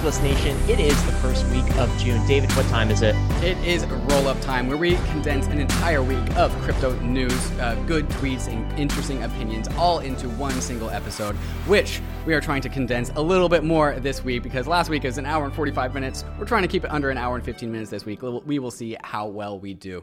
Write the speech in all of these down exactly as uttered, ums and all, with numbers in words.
Cryptolist Nation. It is the first week of June. David, what time is it? It is roll-up time, where we condense an entire week of crypto news, uh, good tweets, and interesting opinions all into one single episode, which we are trying to condense a little bit more this week, because last week is an hour and forty-five minutes. We're trying to keep it under an hour and fifteen minutes this week. We will see how well we do.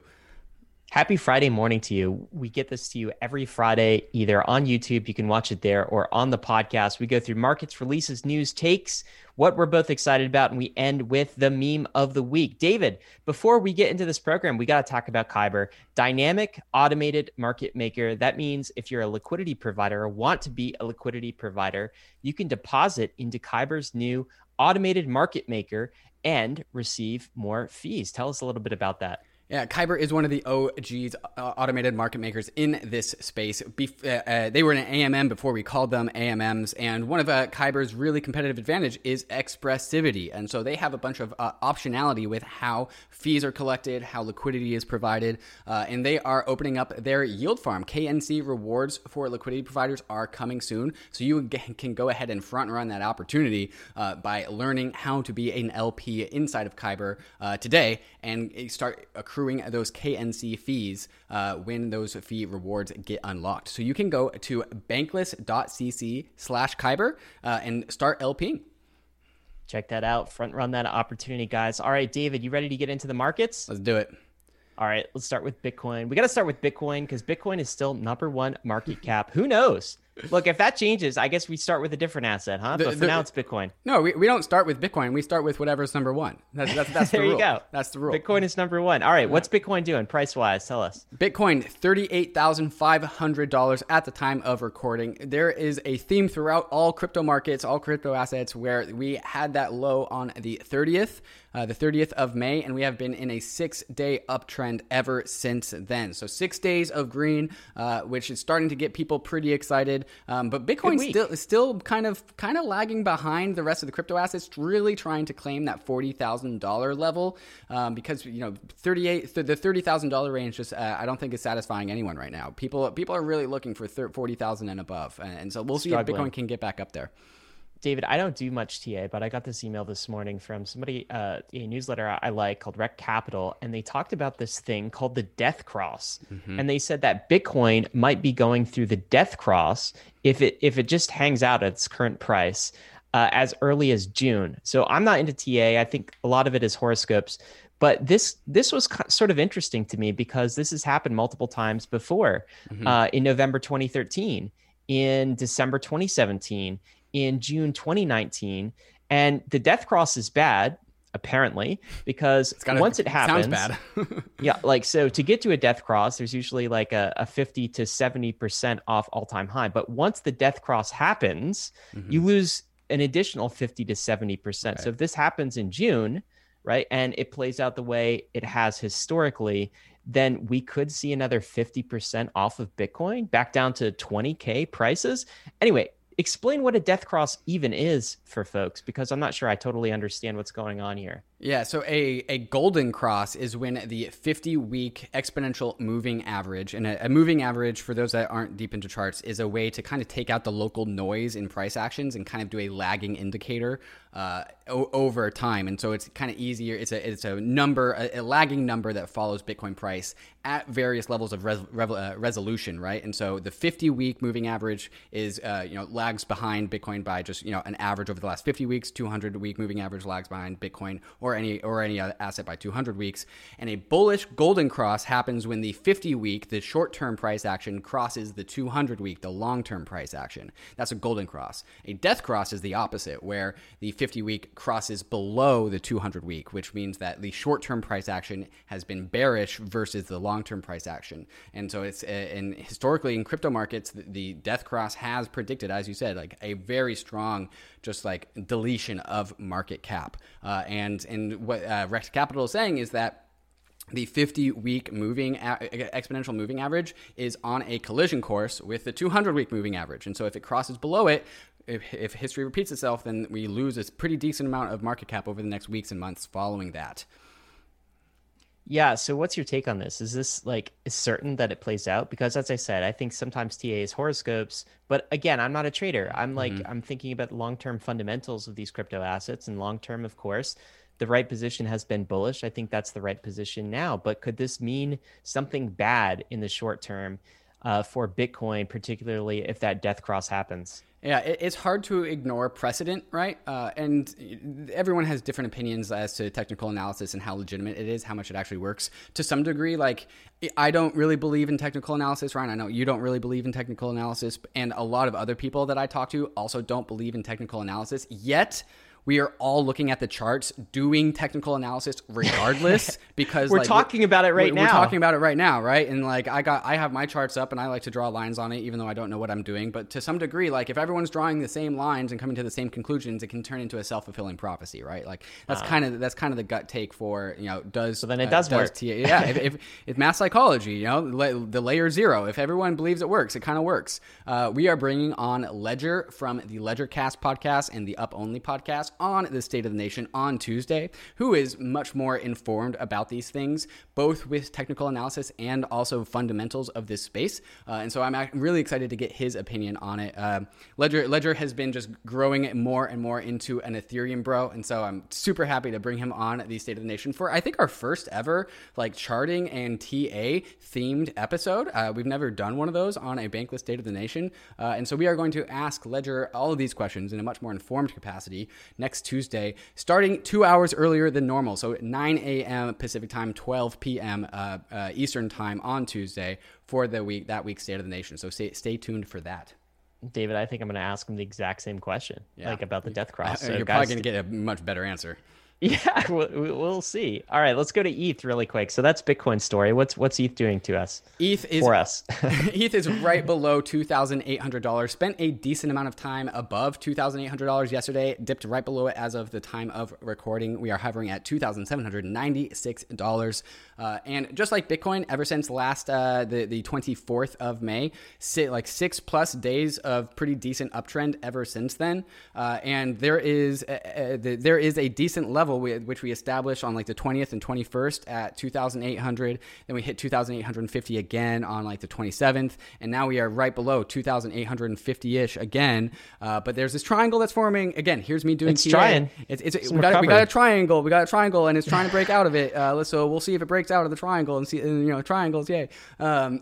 Happy Friday morning to you. We get this to you every Friday, either on YouTube, you can watch it there, or on the podcast. We go through markets, releases, news, takes, what we're both excited about, and we end with the meme of the week. David, before we get into this program, we got to talk about Kyber, dynamic automated market maker. That means if you're a liquidity provider or want to be a liquidity provider, you can deposit into Kyber's new automated market maker and receive more fees. Tell us a little bit about that. Yeah, Kyber is one of the O Gs, uh, automated market makers in this space. Bef- uh, uh, they were an A M M before we called them A M Ms, and one of uh, Kyber's really competitive advantage is expressivity. And so they have a bunch of uh, optionality with how fees are collected, how liquidity is provided, uh, and they are opening up their yield farm. K N C rewards for liquidity providers are coming soon, so you can go ahead and front run that opportunity uh, by learning how to be an L P inside of Kyber uh, today and start accruing those K N C fees uh, when those fee rewards get unlocked. So you can go to bankless.cc slash Kyber uh, and start LPing. Check that out. Front run that opportunity, guys. All right, David, you ready to get into the markets? Let's do it. All right, let's start with Bitcoin. We got to start with Bitcoin because Bitcoin is still number one market cap. Who knows? Look, if that changes, I guess we start with a different asset, huh? The, but for the, now, it's Bitcoin. No, we, we don't start with Bitcoin. We start with whatever's number one. That's, that's, that's the there rule. you go. That's the rule. Bitcoin is number one. All right, what's Bitcoin doing price-wise? Tell us. Bitcoin, thirty-eight thousand five hundred dollars at the time of recording. There is a theme throughout all crypto markets, all crypto assets, where we had that low on the thirtieth, uh, the thirtieth of May, and we have been in a six-day uptrend ever since then. So six days of green, uh, which is starting to get people pretty excited. Um, but Bitcoin still still kind of kind of lagging behind the rest of the crypto assets, really trying to claim that forty thousand dollars level um, because, you know, thirty-eight the thirty thousand dollars range just uh, I don't think is satisfying anyone right now. People people are really looking for forty thousand and above, and so we'll Struggling. see if Bitcoin can get back up there. David, I don't do much T A, but I got this email this morning from somebody, uh, a newsletter I like called Rec Capital, and they talked about this thing called the death cross. Mm-hmm. And they said that Bitcoin might be going through the death cross if it if it just hangs out at its current price uh, as early as June. So I'm not into T A. I think a lot of it is horoscopes. But this this was sort of interesting to me because this has happened multiple times before. Mm-hmm. uh, in November twenty thirteen, in December twenty seventeen, in June twenty nineteen, and the death cross is bad, apparently, because gotta, once it happens, sounds bad. yeah, like, so to get to a death cross, there's usually like a, a fifty to seventy percent off all-time high. But once the death cross happens, mm-hmm. you lose an additional fifty to seventy percent. Okay. So if this happens in June, right, and it plays out the way it has historically, then we could see another fifty percent off of Bitcoin back down to twenty K prices. Anyway, explain what a death cross even is for folks, because I'm not sure I totally understand what's going on here. Yeah, so a, a golden cross is when the fifty-week exponential moving average, and a, a moving average, for those that aren't deep into charts, is a way to kind of take out the local noise in price actions and kind of do a lagging indicator uh, o- over time. And so it's kind of easier. It's a it's a number, a, a lagging number that follows Bitcoin price at various levels of res- rev- uh, resolution, right? And so the fifty-week moving average is, uh, you know, lags behind Bitcoin by just, you know, an average over the last fifty weeks. two hundred week moving average lags behind Bitcoin or any or any other asset by two hundred weeks. And a bullish golden cross happens when the fifty week, the short-term price action, crosses the two hundred week, the long-term price action. That's a golden cross. A death cross is the opposite, where the fifty week crosses below the two hundred week, which means that the short-term price action has been bearish versus the long-term price action. And so it's, uh, and historically in crypto markets, the, the death cross has predicted, as you said, like a very strong, just like deletion of market cap. Uh, and, and what uh, Rex Capital is saying is that the fifty-week moving a- exponential moving average is on a collision course with the two hundred week moving average. And so if it crosses below it, if, if history repeats itself, then we lose a pretty decent amount of market cap over the next weeks and months following that. Yeah. So what's your take on this? Is this like is certain that it plays out? Because as I said, I think sometimes T A is horoscopes, but again, I'm not a trader. I'm like, Mm-hmm. I'm thinking about long-term fundamentals of these crypto assets and long-term, of course, the right position has been bullish. I think that's the right position now, but could this mean something bad in the short term uh, for Bitcoin, particularly if that death cross happens? Yeah, it, it's hard to ignore precedent, right? Uh, and everyone has different opinions as to technical analysis and how legitimate it is, how much it actually works. To some degree, like I don't really believe in technical analysis, Ryan. I know you don't really believe in technical analysis, and a lot of other people that I talk to also don't believe in technical analysis. Yet we are all looking at the charts, doing technical analysis regardless, because we're like, talking about it right we're, now. We're talking about it right now, right? And like I got, I have my charts up, and I like to draw lines on it, even though I don't know what I'm doing. But to some degree, like if everyone's drawing the same lines and coming to the same conclusions, it can turn into a self-fulfilling prophecy, right? Like that's uh, kind of that's kind of the gut take for you know does so then it does uh, work. Does T A, yeah, if, if if math psychology, you know, the layer zero. If everyone believes it works, it kind of works. Uh, we are bringing on Ledger from the LedgerCast podcast and the Up Only podcast on the State of the Nation on Tuesday, who is much more informed about these things, both with technical analysis and also fundamentals of this space. Uh, and so I'm really excited to get his opinion on it. Uh, Ledger Ledger has been just growing more and more into an Ethereum bro, and so I'm super happy to bring him on the State of the Nation for I think our first ever like charting and T A themed episode. Uh, we've never done one of those on a Bankless State of the Nation, uh, and so we are going to ask Ledger all of these questions in a much more informed capacity next Tuesday, starting two hours earlier than normal. So at nine a.m. Pacific time, twelve p.m. Uh, uh, Eastern time on Tuesday for the week, that week's State of the Nation. So stay, stay tuned for that. David, I think I'm going to ask him the exact same question, yeah. like about the death cross. So You're guys, probably going to get a much better answer. Yeah, we'll, we'll see. All right, let's go to E T H really quick. So that's Bitcoin's story. What's what's E T H doing to us? E T H is for us. E T H is right below two thousand eight hundred dollars. Spent a decent amount of time above two thousand eight hundred dollars yesterday. Dipped right below it as of the time of recording. We are hovering at two thousand seven hundred ninety-six dollars. Uh, and just like Bitcoin, ever since last uh, the the twenty-fourth of May, sit like six plus days of pretty decent uptrend ever since then. Uh, and there is a, a, there is a decent level which we established on like the twentieth and twenty-first at two thousand eight hundred. Then we hit two thousand eight hundred fifty again on like the twenty-seventh, and now we are right below two thousand eight hundred fifty ish again. Uh, but there's this triangle that's forming again. Here's me doing it's T A. trying. It's, it's, it's we, got, we got a triangle. We got a triangle, and it's trying to break out of it. Uh, so we'll see if it breaks out of the triangle and see. And, you know, triangles, yay. Um,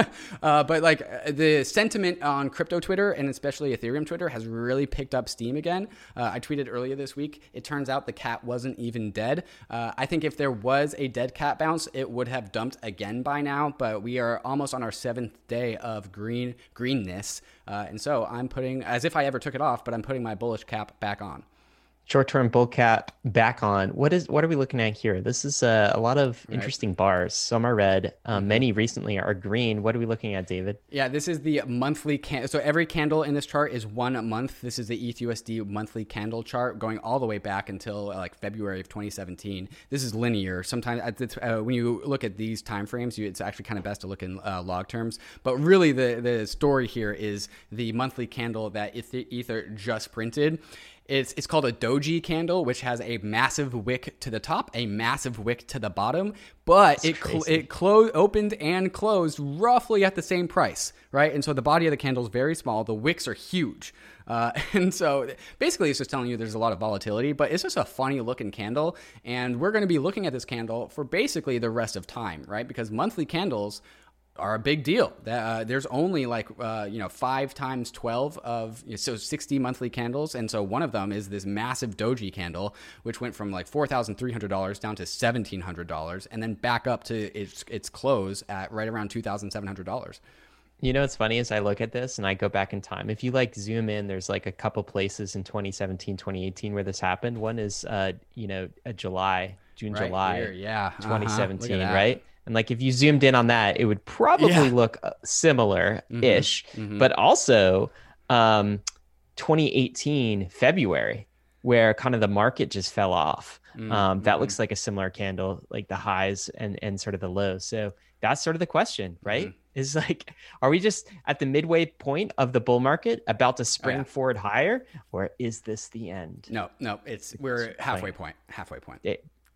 uh, but like the sentiment on crypto Twitter and especially Ethereum Twitter has really picked up steam again. Uh, I tweeted earlier this week. It turns out the cat wasn't even dead. Uh, I think if there was a dead cat bounce, it would have dumped again by now, but we are almost on our seventh day of green greenness. Uh, and so I'm putting, as if I ever took it off, but I'm putting my bullish cap back on. Short-term bull cap back on. What is what are we looking at here? This is uh, a lot of interesting right. bars. Some are red. Um, mm-hmm. Many recently are green. What are we looking at, David? Yeah, this is the monthly candle. So every candle in this chart is one month. This is the E T H U S D monthly candle chart going all the way back until uh, like February of twenty seventeen. This is linear. Sometimes uh, when you look at these time frames, you, it's actually kind of best to look in uh, log terms. But really, the the story here is the monthly candle that Ether just printed. It's it's called a doji candle, which has a massive wick to the top, a massive wick to the bottom, but That's it cl- it closed, opened and closed roughly at the same price, right? And so the body of the candle is very small. The wicks are huge. Uh, and so basically it's just telling you there's a lot of volatility, but it's just a funny looking candle. And we're going to be looking at this candle for basically the rest of time, right? Because monthly candles are a big deal. Uh, there's only like, uh, you know, five times twelve of, so sixty monthly candles. And so one of them is this massive doji candle, which went from like four thousand three hundred dollars down to seventeen hundred dollars and then back up to its, its close at right around two thousand seven hundred dollars. You know, what's funny is I look at this and I go back in time. If you like zoom in, there's like a couple places in twenty seventeen, twenty eighteen where this happened. One is, uh, you know, a July, June, right July, here, yeah, twenty seventeen, uh-huh. right? And like if you zoomed in on that, it would probably yeah. look similar-ish. Mm-hmm. Mm-hmm. But also um, twenty eighteen February, where kind of the market just fell off. Mm-hmm. Um, that looks like a similar candle, like the highs and, and sort of the lows. So that's sort of the question, right? Mm-hmm. Is like, are we just at the midway point of the bull market about to spring oh, yeah. forward higher, or is this the end? No, no, it's we're halfway point, halfway point. It,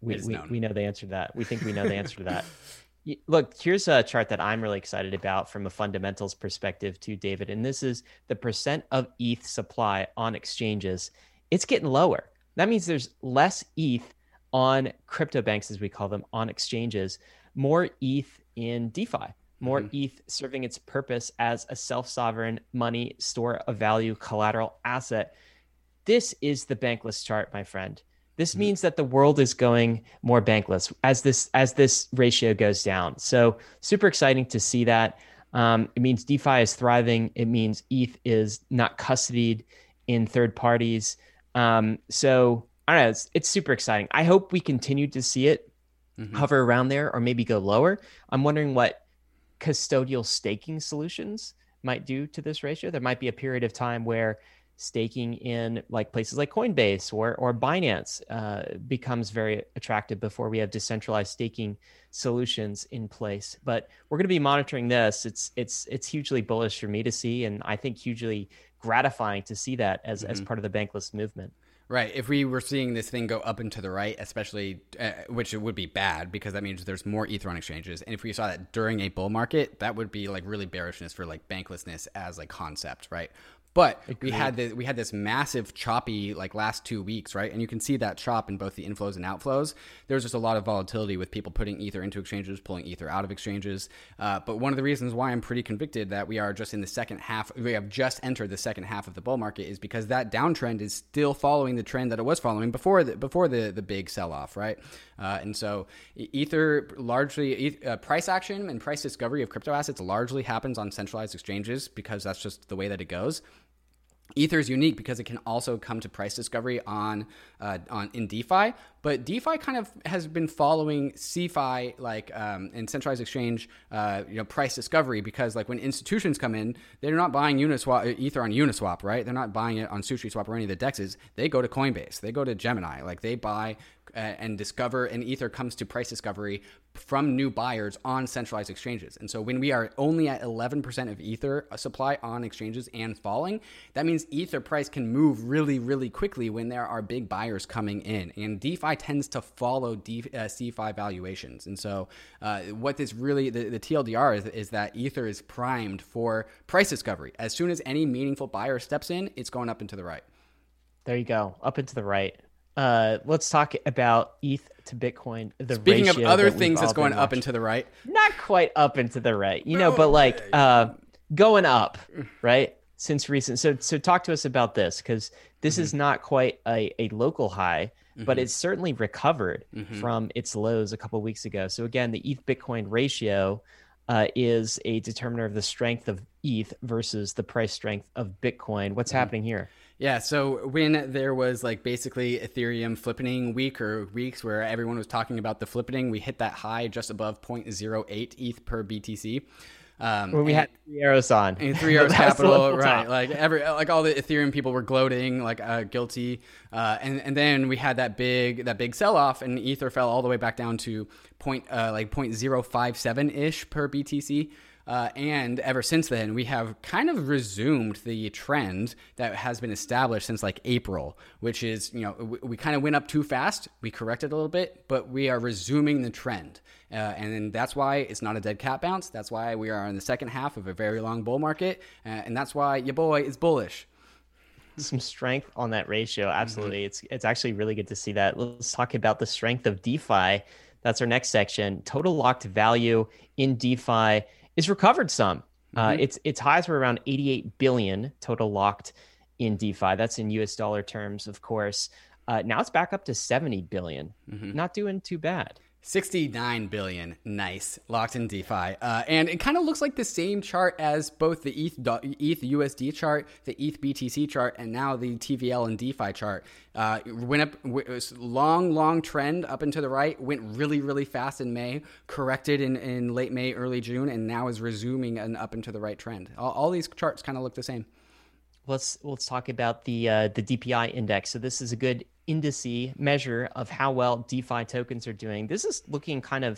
we, It's we, known. we know the answer to that. We think we know the answer to that. Y- Look, here's a chart that I'm really excited about from a fundamentals perspective too, David. And this is the percent of E T H supply on exchanges. It's getting lower. That means there's less E T H on crypto banks, as we call them, on exchanges, more E T H in DeFi, more Mhm. E T H serving its purpose as a self-sovereign money store of value collateral asset. This is the bankless chart, my friend. This means that the world is going more bankless as this as this ratio goes down. So super exciting to see that. Um, it means DeFi is thriving. It means E T H is not custodied in third parties. Um, so I don't know. It's, it's super exciting. I hope we continue to see it Mhm. hover around there or maybe go lower. I'm wondering what custodial staking solutions might do to this ratio. There might be a period of time where staking in like places like Coinbase or or Binance uh, becomes very attractive before we have decentralized staking solutions in place. But we're going to be monitoring this. It's it's it's hugely bullish for me to see, and I think hugely gratifying to see that as as part of the bankless movement. Right. If we were seeing this thing go up and to the right, especially, uh, which it would be bad because that means there's more Ether on exchanges. And if we saw that during a bull market, that would be like really bearishness for like banklessness as like concept, right? But we had the, we had this massive choppy like last two weeks, right? And you can see that chop in both the inflows and outflows. There's just a lot of volatility with people putting Ether into exchanges, pulling Ether out of exchanges. Uh, but one of the reasons why I'm pretty convicted that we are just in the second half, we have just entered the second half of the bull market is because that downtrend is still following the trend that it was following before the, before the, the big sell-off, right? Uh, and so Ether largely, uh, price action and price discovery of crypto assets largely happens on centralized exchanges because that's just the way that it goes. Ether is unique because it can also come to price discovery on uh, on in DeFi, but DeFi kind of has been following CeFi like um, in centralized exchange, uh, you know, price discovery because like when institutions come in, they're not buying Uniswap Ether on Uniswap, right? They're not buying it on SushiSwap or any of the dexes. They go to Coinbase, they go to Gemini, like they buy uh, and discover, and Ether comes to price discovery from new buyers on centralized exchanges. And so when we are only at eleven percent of Ether supply on exchanges and falling, that means Ether price can move really, really quickly when there are big buyers coming in. And DeFi tends to follow D, uh, CeFi valuations. And so uh, what this really, the, the T L D R is, is that Ether is primed for price discovery. As soon as any meaningful buyer steps in, it's going up and to the right. There you go, up and to the right. Uh, let's talk about E T H to Bitcoin. The Speaking of ratio other that things we've that's all been going up watching. and to the right. Not quite up and to the right, you know, but like uh, going up, right? Since recent. So, so talk to us about this because this mm-hmm. is not quite a, a local high, mm-hmm. but it's certainly recovered mm-hmm. from its lows a couple of weeks ago. So again, the E T H Bitcoin ratio uh, is a determiner of the strength of E T H versus the price strength of Bitcoin. What's mm-hmm. happening here? Yeah, so when there was like basically Ethereum flippening week or weeks where everyone was talking about the flippening, we hit that high just above zero point zero eight E T H per B T C. Um, when we and, had Three Arrows on, and Three Arrows Capital, right? Like every, like all the Ethereum people were gloating, like uh, guilty, uh, and and then we had that big that big sell off, and Ether fell all the way back down to point uh, like zero point zero five seven ish per B T C. Uh, and ever since then, we have kind of resumed the trend that has been established since like April, which is, you know, we, we kind of went up too fast. We corrected a little bit, but we are resuming the trend. Uh, and that's why it's not a dead cat bounce. That's why we are in the second half of a very long bull market. Uh, and that's why your boy is bullish. Some strength on that ratio. Absolutely. Mm-hmm. It's, it's actually really good to see that. Let's talk about the strength of DeFi. That's our next section. Total locked value in DeFi is recovered some. Mm-hmm. Uh, its its highs were around eighty-eight billion total locked in DeFi. That's in U S dollar terms, of course. Uh, now it's back up to seventy billion. Mm-hmm. Not doing too bad. sixty-nine billion, nice, locked in DeFi. Uh, and it kind of looks like the same chart as both the E T H, E T H U S D chart, the E T H B T C chart, and now the T V L and DeFi chart. Uh, went up, it was long, long trend up and to the right, went really, really fast in May, corrected in, in late May, early June, and now is resuming an up and to the right trend. All, all these charts kind of look the same. Let's let's talk about the uh, the D P I index. So this is a good indice measure of how well DeFi tokens are doing. This is looking kind of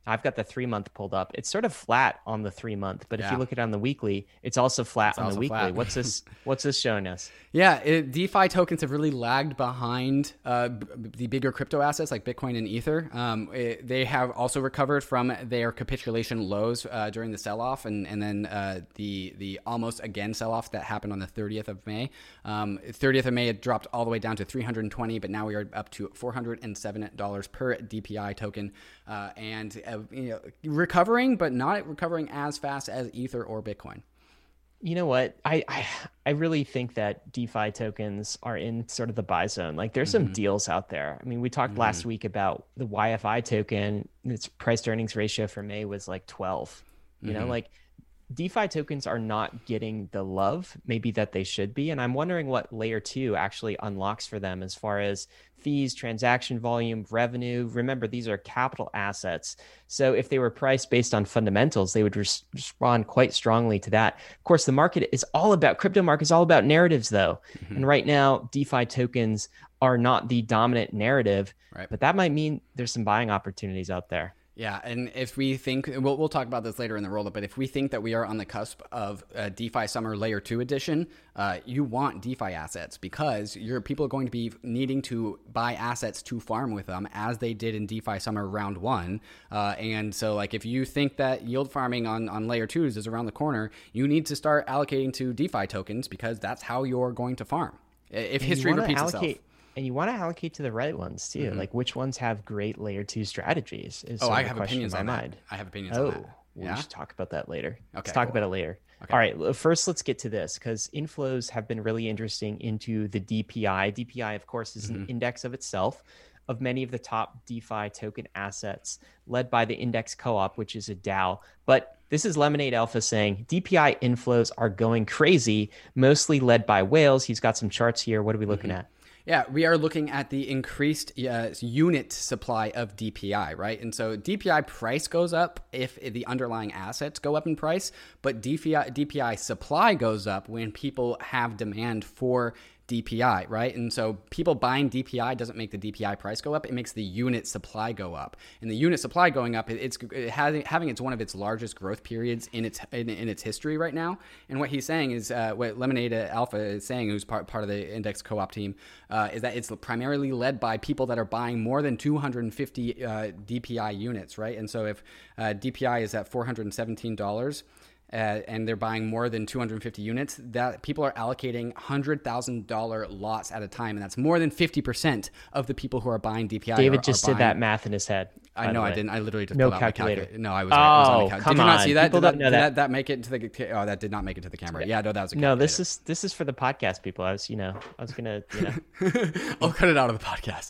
I've got the three month pulled up. It's sort of flat on the three month, but Yeah. if you look at it on the weekly, it's also flat It's on also the weekly. flat. What's this? What's this showing us? Yeah, it, DeFi tokens have really lagged behind uh, b- the bigger crypto assets like Bitcoin and Ether. Um, it, they have also recovered from their capitulation lows uh, during the sell-off, and and then uh, the the almost again sell-off that happened on the thirtieth of May. Um, thirtieth of May, it dropped all the way down to three hundred twenty, but now we are up to four hundred seven dollars per D P I token, uh, and uh, you know, recovering, but not recovering as fast as Ether or Bitcoin. You know what? I, I I really think that DeFi tokens are in sort of the buy zone. Like there's Mm-hmm. some deals out there. I mean, we talked last week about the Y F I token. Its price to earnings ratio for May was like twelve. You know, Mm-hmm. like DeFi tokens are not getting the love maybe that they should be. And I'm wondering what layer two actually unlocks for them as far as fees, transaction volume, revenue. Remember, these are capital assets. So if they were priced based on fundamentals, they would res- respond quite strongly to that. Of course, the market is all about, crypto market is all about narratives though. Mm-hmm. And right now, DeFi tokens are not the dominant narrative, Right. but that might mean there's some buying opportunities out there. Yeah, and if we think, we'll, we'll talk about this later in the roll-up, but if we think that we are on the cusp of uh, DeFi Summer Layer two edition, uh, you want DeFi assets because your people are going to be needing to buy assets to farm with them as they did in DeFi Summer Round one. Uh, and so like if you think that yield farming on, on Layer twos is around the corner, you need to start allocating to DeFi tokens because that's how you're going to farm. If And history you wanna repeats allocate, itself. And you want to allocate to the right ones too. Mm-hmm. Like which ones have great layer two strategies is Oh, sort I of the have question opinions in on my that. mind. I have opinions Oh, on that. Yeah? we should talk about that later. Okay, Let's talk cool. about it later. Okay. All right. l- First, let's get to this because inflows have been really interesting into the D P I. D P I, of course, is Mm-hmm. an index of itself of many of the top DeFi token assets led by the Index Co-op, which is a DAO. But this is Lemonade Alpha saying D P I inflows are going crazy, mostly led by whales. He's got some charts here. What are we looking Mm-hmm. at? Yeah, we are looking at the increased uh, unit supply of D P I, right? And so D P I price goes up if the underlying assets go up in price, but D P I, D P I supply goes up when people have demand for D P I, right? And so people buying D P I doesn't make the D P I price go up. It makes the unit supply go up. And the unit supply going up, it's it has, having it's one of its largest growth periods in its in, in its history right now. And what he's saying is, uh, what Lemonade Alpha is saying, who's part, part of the Index Co-op team, uh, is that it's primarily led by people that are buying more than two hundred fifty uh, D P I units, right? And so if uh, D P I is at four hundred seventeen dollars, Uh, and they're buying more than two hundred fifty units, that people are allocating one hundred thousand dollars lots at a time. And that's more than fifty percent of the people who are buying D P I. David are, just are did buying, that math in his head. I know I didn't. I literally just No pulled out calculator. my calculator. No, I was, right. I was on Oh, the calculator. come Did you not on. see that? People Did, don't that, know did that. that that make it to the? Oh, that did not make it to the camera. Yeah, no, that was a No, calculator. this is this is for the podcast people. I was, you know, I was gonna, you know. I'll cut it out of the podcast.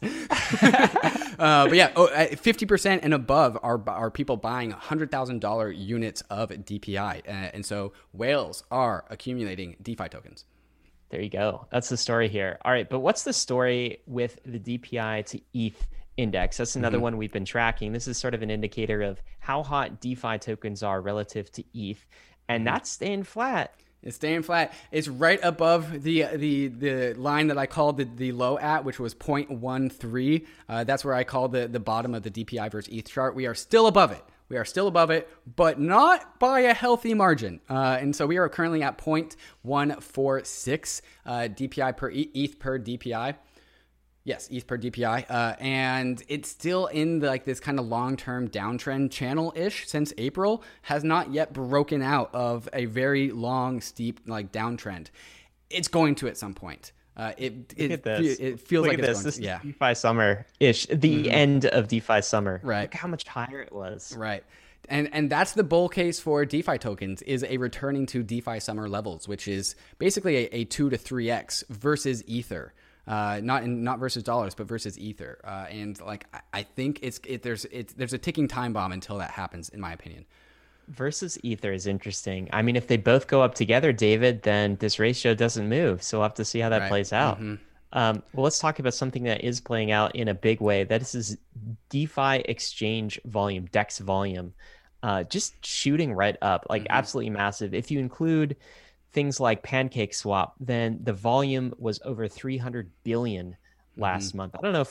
uh, but yeah, oh, fifty percent and above are are people buying one hundred thousand dollars units of D P I, uh, and so whales are accumulating DeFi tokens. There you go. That's the story here. All right, but what's the story with the D P I to E T H index? That's another Mm-hmm. one we've been tracking. This is sort of an indicator of how hot DeFi tokens are relative to E T H, and Mm-hmm. that's staying flat. It's staying flat. It's right above the the the line that I called the, the low at, which was zero point one three. Uh, that's where I called the, the bottom of the D P I versus E T H chart. We are still above it. We are still above it, but not by a healthy margin. Uh, and so we are currently at zero point one four six uh, D P I per E T H per D P I. Yes, E T H per D P I, uh, and it's still in the, like this kind of long-term downtrend channel-ish since April. Has not yet broken out of a very long, steep like downtrend. It's going to at some point. Uh, it it, at this. it feels Look like at it's this. going This to, is yeah, DeFi summer-ish, the end of DeFi summer. Right. Look how much higher it was. right. And and that's the bull case for DeFi tokens is a returning to DeFi summer levels, which is basically a, a two to three x versus Ether. Uh, not in, not versus dollars, but versus Ether, uh, and like I, I think it's it, there's it's there's a ticking time bomb until that happens, in my opinion. Versus Ether is interesting. I mean, if they both go up together, David, then this ratio doesn't move. So we'll have to see how that Right. plays out. Mm-hmm. Um, well, let's talk about something that is playing out in a big way. That is DeFi exchange volume, DEX volume, uh, just shooting right up, like Mm-hmm. absolutely massive. If you include things like Pancake Swap, then the volume was over three hundred billion last Mm-hmm. month. I don't know if I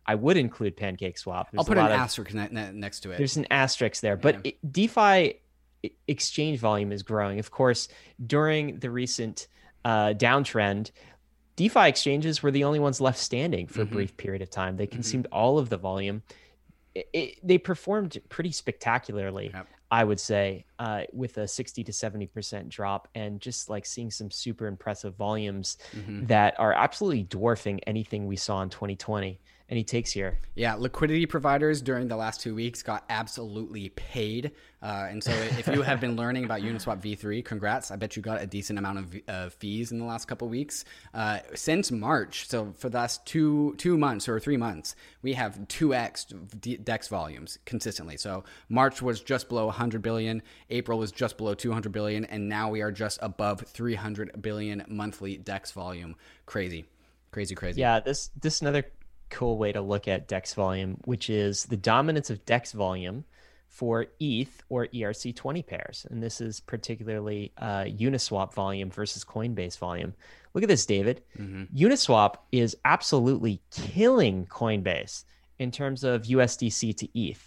I would include PancakeSwap. There's I'll put a an lot of, asterisk ne- ne- next to it. There's an asterisk there, but yeah. it, DeFi exchange volume is growing. Of course, during the recent uh, downtrend, DeFi exchanges were the only ones left standing for mm-hmm. a brief period of time. They consumed mm-hmm. all of the volume. It, it, they performed pretty spectacularly, yep. I would say, uh, with a sixty to seventy percent drop, and just like seeing some super impressive volumes mm-hmm. that are absolutely dwarfing anything we saw in twenty twenty. Any takes here? Yeah, liquidity providers during the last two weeks got absolutely paid. Uh, and so if you have been learning about Uniswap v three, congrats. I bet you got a decent amount of uh, fees in the last couple of weeks. Uh, since March, so for the last two two months or three months, we have two x DEX volumes consistently. So March was just below one hundred billion, April was just below two hundred billion, and now we are just above three hundred billion monthly DEX volume. Crazy, crazy, crazy. Yeah, this this is another cool way to look at DEX volume, which is the dominance of DEX volume for E T H or E R C twenty pairs. And this is particularly uh, Uniswap volume versus Coinbase volume. Look at this, David. Mm-hmm. Uniswap is absolutely killing Coinbase in terms of U S D C to E T H.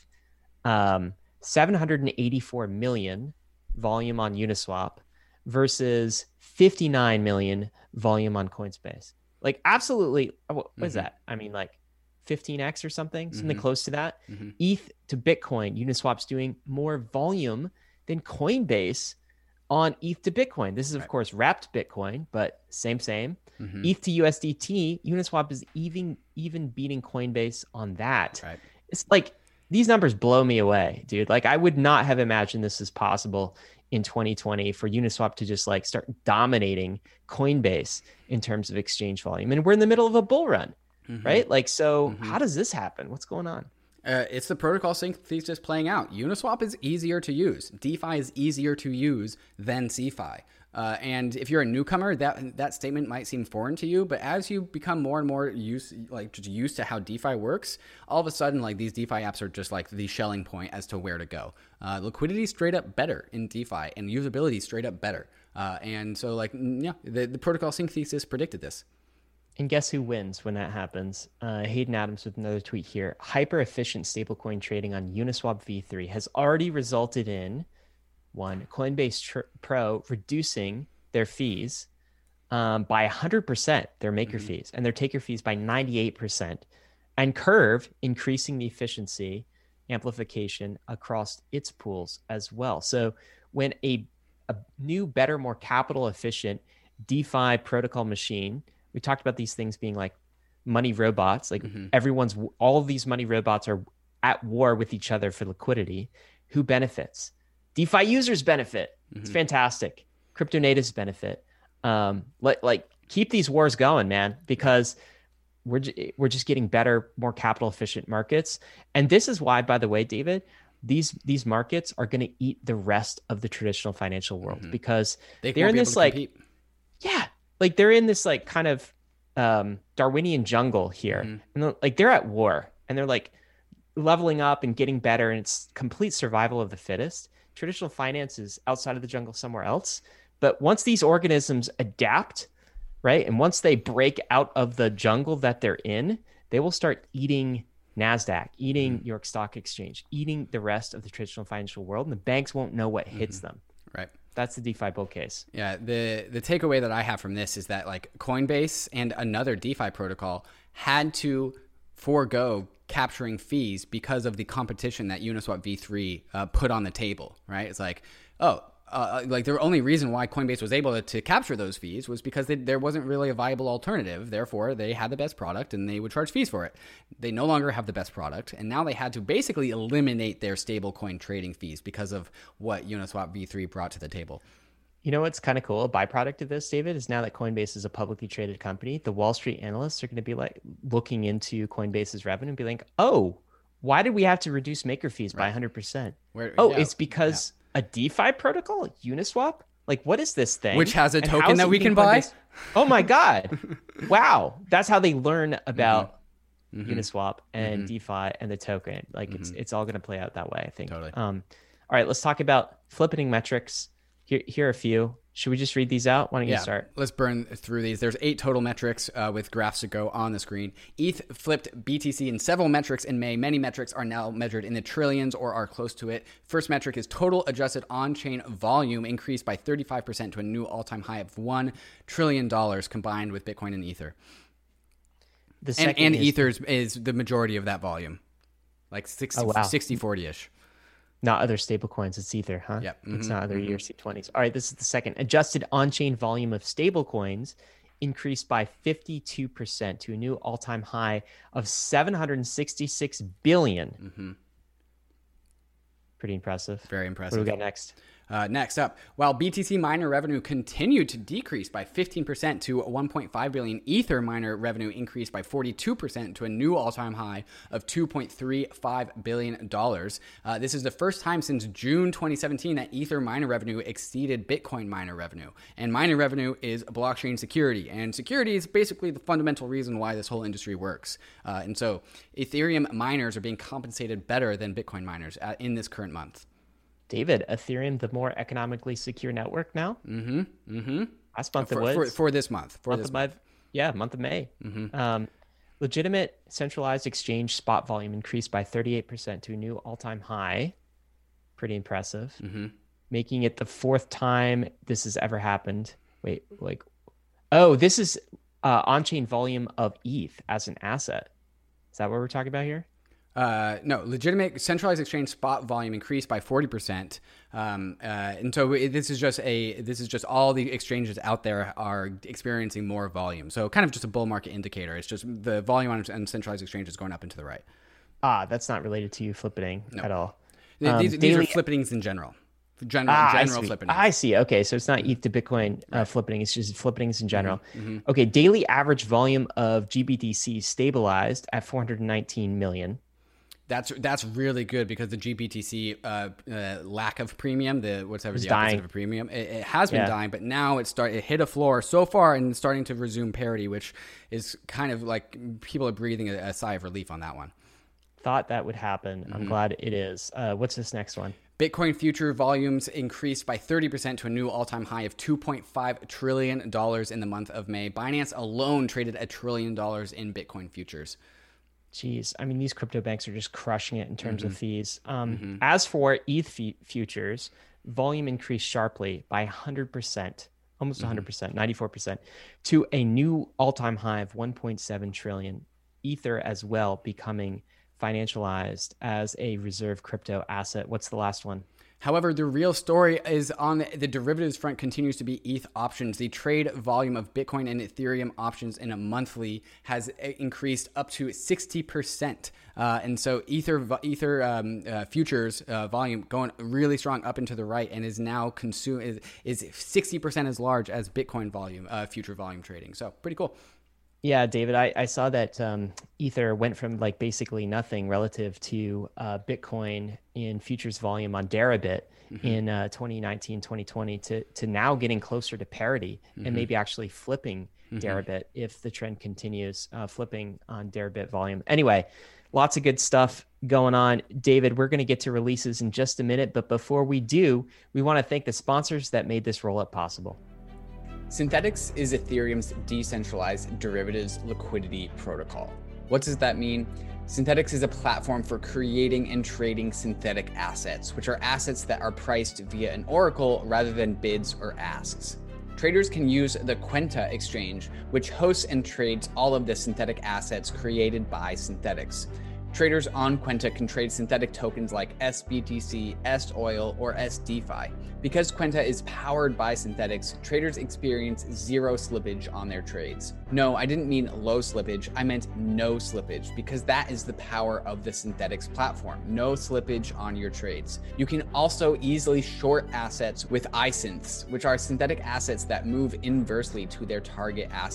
Um, seven hundred eighty-four million volume on Uniswap versus fifty-nine million volume on Coinbase. Like absolutely, what is mm-hmm. that? I mean, like fifteen x or something, something mm-hmm. close to that. Mm-hmm. E T H to Bitcoin, Uniswap's doing more volume than Coinbase on E T H to Bitcoin. This is, of right. course, wrapped Bitcoin, but same, same. Mm-hmm. E T H to U S D T, Uniswap is even even beating Coinbase on that. Right. It's like these numbers blow me away, dude. Like I would not have imagined this is possible in twenty twenty for Uniswap to just like start dominating Coinbase in terms of exchange volume. And we're in the middle of a bull run, mm-hmm. right? Like, so mm-hmm. how does this happen? What's going on? Uh, it's the protocol sync thesis playing out. Uniswap is easier to use. DeFi is easier to use than CeFi. Uh, and if you're a newcomer, that that statement might seem foreign to you. But as you become more and more used, like just used to how DeFi works, all of a sudden, like these DeFi apps are just like the Schelling point as to where to go. Uh, liquidity straight up better in DeFi, and usability straight up better. Uh, and so, like, yeah, the, the protocol sync thesis predicted this. And guess who wins when that happens? Uh, Hayden Adams with another tweet here. Hyper-efficient stablecoin trading on Uniswap v three has already resulted in, one, Coinbase tr- Pro reducing their fees um, by one hundred percent, their maker mm-hmm. fees, and their taker fees by ninety-eight percent, and Curve increasing the efficiency amplification across its pools as well. So when a, a new, better, more capital-efficient DeFi protocol machine, we talked about these things being like money robots, like mm-hmm. everyone's, all of these money robots are at war with each other for liquidity. Who benefits? DeFi users benefit. Mm-hmm. It's fantastic. Crypto natives benefit. Um, like, like keep these wars going, man, because we're, we're just getting better, more capital efficient markets. And this is why, by the way, David, these, these markets are going to eat the rest of the traditional financial world mm-hmm. because they they're in this like, compete. yeah, like they're in this like kind of um, Darwinian jungle here. Mm-hmm. And they're, like they're at war and they're like leveling up and getting better. And it's complete survival of the fittest. Traditional finance is outside of the jungle somewhere else. But once these organisms adapt, right, and once they break out of the jungle that they're in, they will start eating NASDAQ, eating mm-hmm. New York Stock Exchange, eating the rest of the traditional financial world, and the banks won't know what hits mm-hmm. them. Right. That's the DeFi bull case. Yeah, the the takeaway that I have from this is that like Coinbase and another DeFi protocol had to forego capturing fees because of the competition that Uniswap v three uh, put on the table, right? It's like, oh, uh, like the only reason why Coinbase was able to, to capture those fees was because they, there wasn't really a viable alternative. Therefore, they had the best product and they would charge fees for it. They no longer have the best product, and now they had to basically eliminate their stablecoin trading fees because of what Uniswap v three brought to the table. You know what's kind of cool? A byproduct of this, David, is now that Coinbase is a publicly traded company, the Wall Street analysts are going to be like looking into Coinbase's revenue and be like, oh, why did we have to reduce maker fees right. by one hundred percent? Where, oh, yeah, it's because yeah. a DeFi protocol, Uniswap? Like, what is this thing? Which has a and token that we can buy? Coinbase? Oh my God. Wow. That's how they learn about mm-hmm. Uniswap and mm-hmm. DeFi and the token. Like mm-hmm. it's it's all going to play out that way, I think. Totally. Um, all right, let's talk about flippening metrics. Here, here are a few. Should we just read these out? Why don't you Yeah, start? let's burn through these. There's eight total metrics uh, with graphs to go on the screen. E T H flipped B T C in several metrics in May. Many metrics are now measured in the trillions or are close to it. First metric is total adjusted on-chain volume increased by thirty-five percent to a new all-time high of one trillion dollars combined with Bitcoin and Ether. The And, second and is, Ether is, is the majority of that volume, like sixty, Oh, wow. sixty forty-ish. not other stablecoins. It's Ether, huh? Yep. It's Mhm, not other mhm. E R C twenties. All right, this is the second. Adjusted on-chain volume of stablecoins increased by fifty-two percent to a new all-time high of seven hundred sixty-six billion. Mm-hmm. Pretty impressive. Very What impressive. do we got next? Uh, next up, while B T C miner revenue continued to decrease by fifteen percent to one point five billion, Ether miner revenue increased by forty-two percent to a new all-time high of two point three five billion dollars. Uh, this is the first time since June twenty seventeen that Ether miner revenue exceeded Bitcoin miner revenue. And miner revenue is blockchain security, and security is basically the fundamental reason why this whole industry works. Uh, and so Ethereum miners are being compensated better than Bitcoin miners uh, in this current month. David, Ethereum, the more economically secure network now. Mm-hmm. Mm-hmm. Last month For, it was. for, for this month. For month this of month. May, yeah, month of May. Mm-hmm. Um, legitimate centralized exchange spot volume increased by thirty-eight percent to a new all-time high. Pretty impressive. Mm-hmm. Making it the fourth time this has ever happened. Wait, like, oh, this is uh, on-chain volume of E T H as an asset. Is that what we're talking about here? Uh, no, legitimate centralized exchange spot volume increased by forty percent. Um, uh, and so it- this is just a, this is just all the exchanges out there are experiencing more volume. So kind of just a bull market indicator. It's just the volume on, on centralized exchanges going up and to the right. Ah, that's not related to you flippening at all. Th- Um, these, these daily- are flippings in general. General, Ah, I general see. flippings. I see. Okay, so it's not E T H to Bitcoin uh, flippening. It's just flippings in general. Mm-hmm. Okay, daily average volume of G B T C stabilized at four hundred nineteen million. That's that's really good because the G B T C uh, uh, lack of premium, the whatever It's the opposite dying. of a premium, it, it has been Yeah. dying, but now it start it hit a floor so far and starting to resume parity, which is kind of like people are breathing a, a sigh of relief on that one. Thought that would happen. Mm-hmm. I'm glad it is. Uh, what's this next one? Bitcoin future volumes increased by thirty percent to a new all-time high of two point five trillion dollars in the month of May. Binance alone traded a trillion dollars in Bitcoin futures. Jeez, I mean, these crypto banks are just crushing it in terms Mm-hmm. of fees. Um, As for E T H fu- futures, volume increased sharply by one hundred percent, almost one hundred percent, ninety-four percent, to a new all-time high of one point seven trillion. Ether as well becoming financialized as a reserve crypto asset. What's the last one? However, the real story is on the, the derivatives front continues to be E T H options. The trade volume of Bitcoin and Ethereum options in a monthly has increased up to sixty percent. Uh, and so Ether Ether um, uh, futures uh, volume going really strong up and to the right and is now consume is, is sixty percent as large as Bitcoin volume, uh, future volume trading. So pretty cool. Yeah, David, I, I saw that um, Ether went from like basically nothing relative to uh, Bitcoin in futures volume on Deribit mm-hmm. in uh, twenty nineteen, twenty twenty to, to now getting closer to parity mm-hmm. and maybe actually flipping mm-hmm. Deribit if the trend continues, uh, flipping on Deribit volume. Anyway, lots of good stuff going on. David, we're going to get to releases in just a minute, but before we do, we want to thank the sponsors that made this roll-up possible. Synthetix is Ethereum's decentralized derivatives liquidity protocol. What does that mean? Synthetix is a platform for creating and trading synthetic assets, which are assets that are priced via an oracle rather than bids or asks. Traders can use the Quenta exchange, which hosts and trades all of the synthetic assets created by Synthetix. Traders on Quenta can trade synthetic tokens like S B T C, S Oil, or S DeFi. Because Quenta is powered by Synthetix, traders experience zero slippage on their trades. No, I didn't mean low slippage, I meant no slippage, because that is the power of the Synthetix platform. No slippage on your trades. You can also easily short assets with I S Y N Ths, which are synthetic assets that move inversely to their target asset.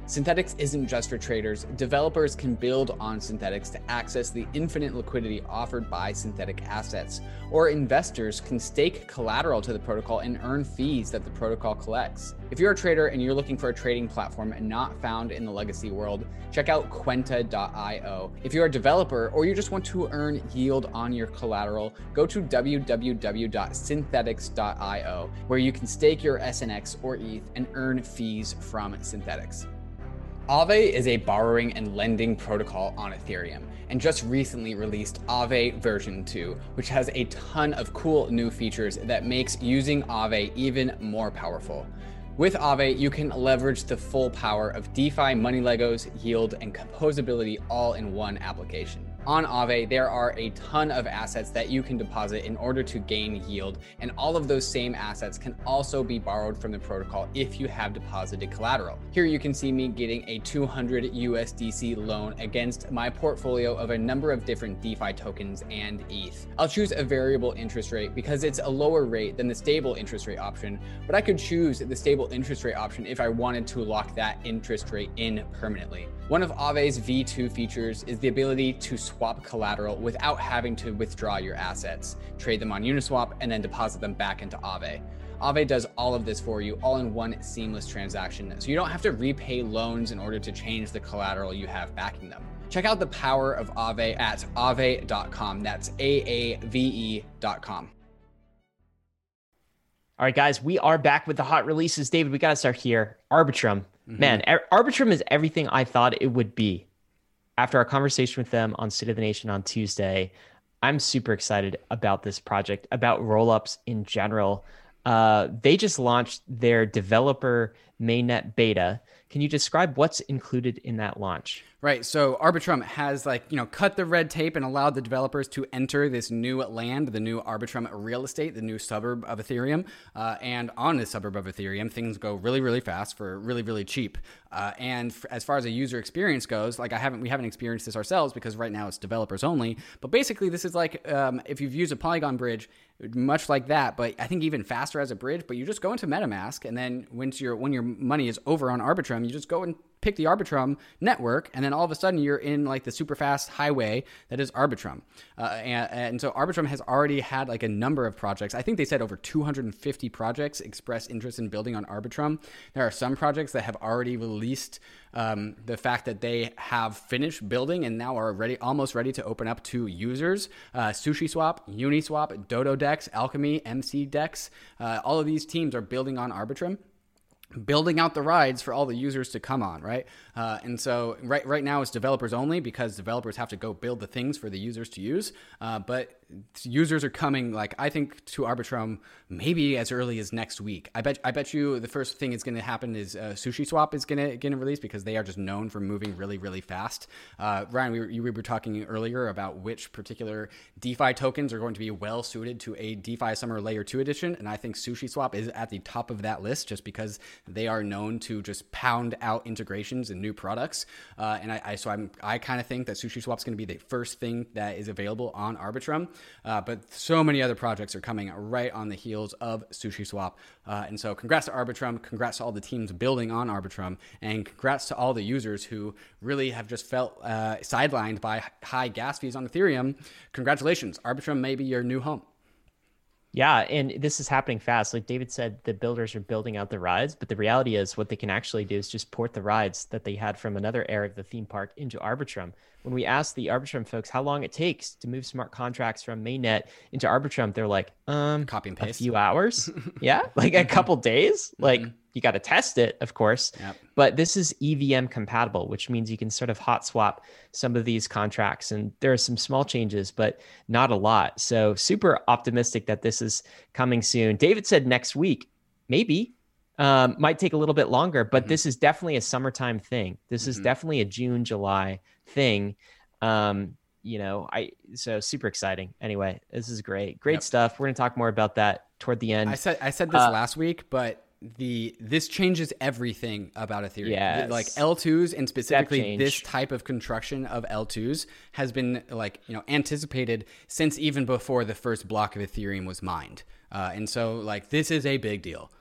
Synthetix isn't just for traders. Developers can build on Synthetix to access the infinite liquidity offered by synthetic assets, or investors can stake collateral to the protocol and earn fees that the protocol collects. If you're a trader and you're looking for a trading platform not found in the legacy world, check out Quenta dot io. If you're a developer or you just want to earn yield on your collateral, go to w w w dot synthetix dot io, where you can stake your S N X or E T H and earn fees from Synthetix. Aave is a borrowing and lending protocol on Ethereum, and just recently released Aave version two, which has a ton of cool new features that makes using Aave even more powerful. With Aave, you can leverage the full power of DeFi, money Legos, yield, and composability all in one application. On Aave, there are a ton of assets that you can deposit in order to gain yield, and all of those same assets can also be borrowed from the protocol if you have deposited collateral. Here you can see me getting a two hundred U S D C loan against my portfolio of a number of different DeFi tokens and E T H. I'll choose a variable interest rate because it's a lower rate than the stable interest rate option, but I could choose the stable interest rate option if I wanted to lock that interest rate in permanently. One of Aave's V two features is the ability to swap collateral without having to withdraw your assets, trade them on Uniswap, and then deposit them back into Aave. Aave does all of this for you, all in one seamless transaction, so you don't have to repay loans in order to change the collateral you have backing them. Check out the power of Aave at aave dot com. That's A A V E dot com. All right, guys, we are back with the hot releases. David, we got to start here. Arbitrum. Mm-hmm. Man, Ar- Arbitrum is everything I thought it would be. After our conversation with them on State of the Nation on Tuesday, I'm super excited about this project, about rollups in general. Uh, they just launched their developer mainnet beta. Can you describe what's included in that launch? Right. So Arbitrum has like, you know, cut the red tape and allowed the developers to enter this new land, the new Arbitrum real estate, the new suburb of Ethereum. Uh, and on this suburb of Ethereum, things go really, really fast for really, really cheap. Uh, and f- as far as a user experience goes, like I haven't, we haven't experienced this ourselves because right now it's developers only. But basically this is like, um, if you've used a Polygon bridge, much like that, but I think even faster as a bridge, but you just go into MetaMask and then once your, when your money is over on Arbitrum, you just go and pick the Arbitrum network, and then all of a sudden you're in like the super fast highway that is Arbitrum. Uh, and, and so Arbitrum has already had like a number of projects. I think they said over two hundred fifty projects express interest in building on Arbitrum. There are some projects that have already released um, the fact that they have finished building and now are ready, almost ready to open up to users. Uh, SushiSwap, Uniswap, DodoDex, Alchemy, M C Dex, uh, all of these teams are building on Arbitrum, building out the rides for all the users to come on, right? Uh, and so right right now it's developers only because developers have to go build the things for the users to use. Uh, but users are coming, like I think, to Arbitrum maybe as early as next week. I bet I bet you the first thing is going to happen is uh, SushiSwap is going to going to release because they are just known for moving really really fast. Uh, Ryan, we were, you, we were talking earlier about which particular DeFi tokens are going to be well suited to a DeFi Summer Layer two edition, and I think SushiSwap is at the top of that list just because they are known to just pound out integrations and new products. Uh, and I, I so I'm I kind of think that SushiSwap is going to be the first thing that is available on Arbitrum. Uh, but so many other projects are coming right on the heels of SushiSwap. Uh, and so congrats to Arbitrum, congrats to all the teams building on Arbitrum, and congrats to all the users who really have just felt uh, sidelined by high gas fees on Ethereum. Congratulations, Arbitrum may be your new home. Yeah, and this is happening fast. Like David said, the builders are building out the rides, but the reality is what they can actually do is just port the rides that they had from another era of the theme park into Arbitrum. When we asked the Arbitrum folks how long it takes to move smart contracts from mainnet into Arbitrum, they're like, um, copy and paste. A few hours. Yeah, like a couple days. Like mm-hmm. You got to test it, of course. Yep. But this is E V M compatible, which means you can sort of hot swap some of these contracts. And there are some small changes, but not a lot. So super optimistic that this is coming soon. David said next week, maybe. Um, might take a little bit longer, but mm-hmm. this is definitely a summertime thing. This mm-hmm. is definitely a June, July thing. Um, you know, I so super exciting. Anyway, this is great. Great yep. stuff. We're going to talk more about that toward the end. I said I said this uh, last week, but the this changes everything about Ethereum. Yes. Like L twos and specifically this type of construction of L twos has been like, you know, anticipated since even before the first block of Ethereum was mined. Uh, and so like this is a big deal.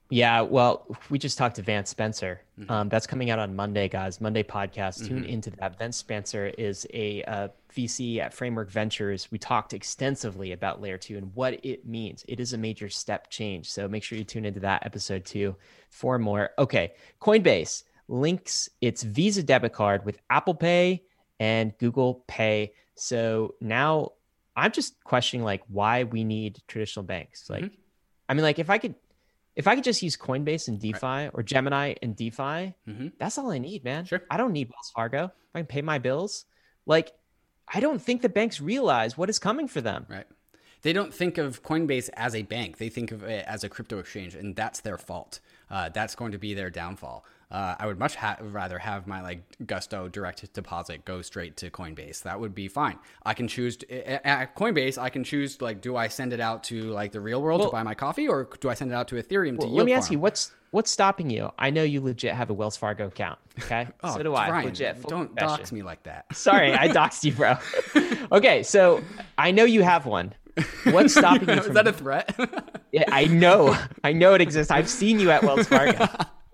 Yeah, well, we just talked to Vance Spencer. Mm-hmm. Um, that's coming out on Monday, guys. Monday podcast. Tune Mm-hmm. into that. Vance Spencer is a uh, V C at Framework Ventures. We talked extensively about Layer two and what it means. It is a major step change. So make sure you tune into that episode too for more. Okay, Coinbase links its Visa debit card with Apple Pay and Google Pay. So now I'm just questioning like why we need traditional banks. Like, Mm-hmm. I mean, like if I could If I could just use Coinbase and DeFi Right. or Gemini and DeFi, Mm-hmm. that's all I need, man. Sure. I don't need Wells Fargo. If I can pay my bills, like, I don't think the banks realize what is coming for them. Right. They don't think of Coinbase as a bank. They think of it as a crypto exchange, and that's their fault. Uh, that's going to be their downfall. Uh, I would much ha- rather have my like Gusto direct deposit go straight to Coinbase. That would be fine. I can choose to, at Coinbase. I can choose like, do I send it out to like the real world Well, to buy my coffee, or do I send it out to Ethereum Well, to let me yield ask you, farm? what's what's stopping you? I know you legit have a Wells Fargo account. Okay, Oh, so do I. Ryan, Legit. full don't confession. dox me like that. Sorry, I doxed you, bro. Okay, so I know you have one. What's stopping you Is from? that a threat? Yeah, I know. I know it exists. I've seen you at Wells Fargo.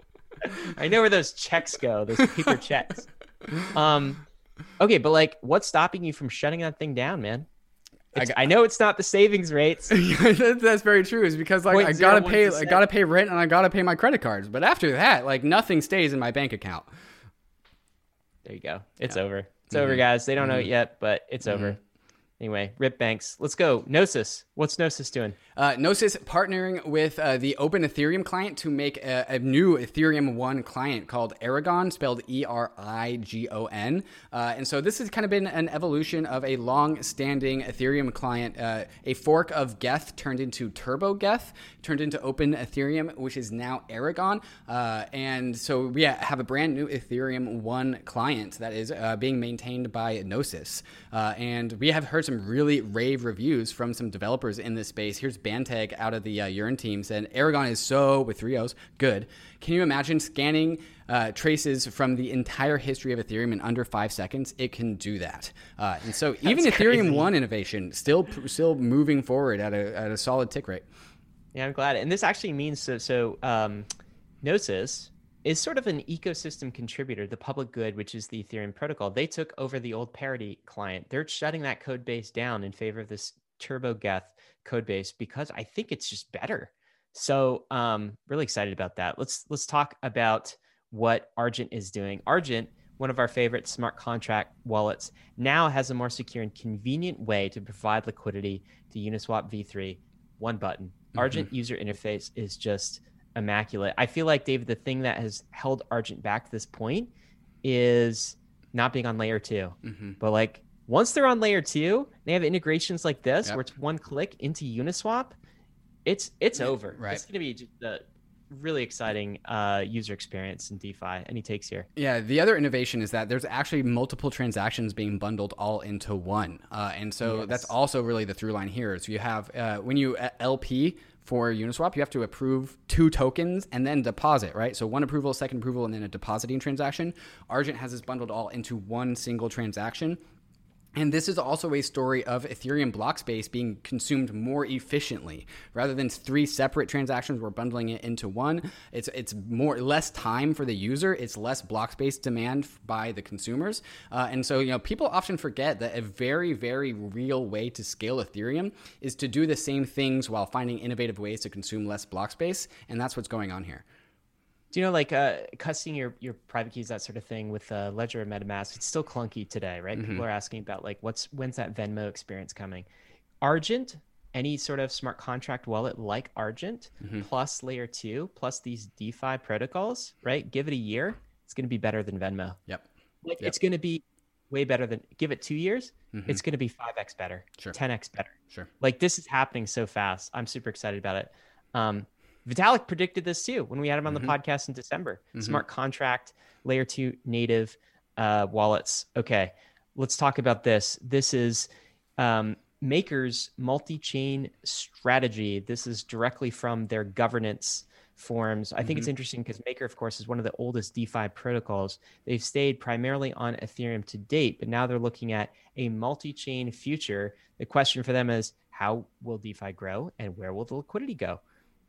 I know where those checks go, those paper checks. Um, okay, but like, what's stopping you from shutting that thing down, man? It's, I, I know it's not the savings rates. That's very true. Is because like I gotta pay, I gotta pay rent, and I gotta pay my credit cards. But after that, like nothing stays in my bank account. There you go. It's Yeah. over. It's Mm-hmm. over, guys. They don't know it Mhm. yet, but it's Mhm. over. Anyway, rip banks. Let's go. Gnosis. What's Gnosis doing? Uh, Gnosis partnering with uh, the Open Ethereum client to make a, a new Ethereum one client called Erigon, spelled E R I G O N. Uh, and so this has kind of been an evolution of a long-standing Ethereum client, uh, a fork of Geth turned into Turbo Geth, turned into Open Ethereum, which is now Erigon. Uh, and so we have a brand new Ethereum one client that is uh, being maintained by Gnosis. Uh, and we have heard some really rave reviews from some developers in this space. Here's Banteg out of the uh, Urine team said, Erigon is so, with three O's, good. Can you imagine scanning uh, traces from the entire history of Ethereum in under five seconds? It can do that. Uh, and so even That's Ethereum crazy. one innovation still still moving forward at a, at a solid tick rate. Yeah, I'm glad. And this actually means so. So, um, Gnosis is sort of an ecosystem contributor. The public good, which is the Ethereum protocol, they took over the old Parity client. They're shutting that code base down in favor of this Turbo Geth code base because I think it's just better. So, um, really excited about that. Let's let's talk about what Argent is doing. Argent, one of our favorite smart contract wallets, now has a more secure and convenient way to provide liquidity to Uniswap v three. One button. Argent mm-hmm. user interface is just immaculate. I feel like, David, the thing that has held Argent back to this point is not being on layer two. Mm-hmm. But like once they're on layer two, they have integrations like this yep. where it's one click into Uniswap. It's it's yeah, over. Right. It's going to be just a really exciting uh, user experience in DeFi. Any takes here? Yeah, the other innovation is that there's actually multiple transactions being bundled all into one. Uh, and so yes. that's also really the through line here. So you have, uh, when you L P for Uniswap, you have to approve two tokens and then deposit, right? So one approval, second approval, and then a depositing transaction. Argent has this bundled all into one single transaction. And this is also a story of Ethereum block space being consumed more efficiently. Rather than three separate transactions, we're bundling it into one. It's it's more less time for the user. It's less block space demand by the consumers. Uh, and so, you know, people often forget that a very, very real way to scale Ethereum is to do the same things while finding innovative ways to consume less block space. And that's what's going on here. Do you know, like uh, custody your, your private keys, that sort of thing with uh, Ledger and MetaMask, it's still clunky today, right? Mm-hmm. People are asking about like, what's when's that Venmo experience coming? Argent, any sort of smart contract wallet like Argent, mm-hmm. plus layer two, plus these DeFi protocols, right? Give it a year, it's going to be better than Venmo. Yep. Like yep. It's going to be way better than, give it two years, mm-hmm. it's going to be five x better, sure. ten x better. Sure. Like this is happening so fast. I'm super excited about it. Um, Vitalik predicted this too when we had him on the mm-hmm. podcast in December. Mm-hmm. Smart contract, layer two native uh, wallets. Okay, let's talk about this. This is um, Maker's multi-chain strategy. This is directly from their governance forms. I think mm-hmm. it's interesting because Maker, of course, is one of the oldest DeFi protocols. They've stayed primarily on Ethereum to date, but now they're looking at a multi-chain future. The question for them is, how will DeFi grow and where will the liquidity go?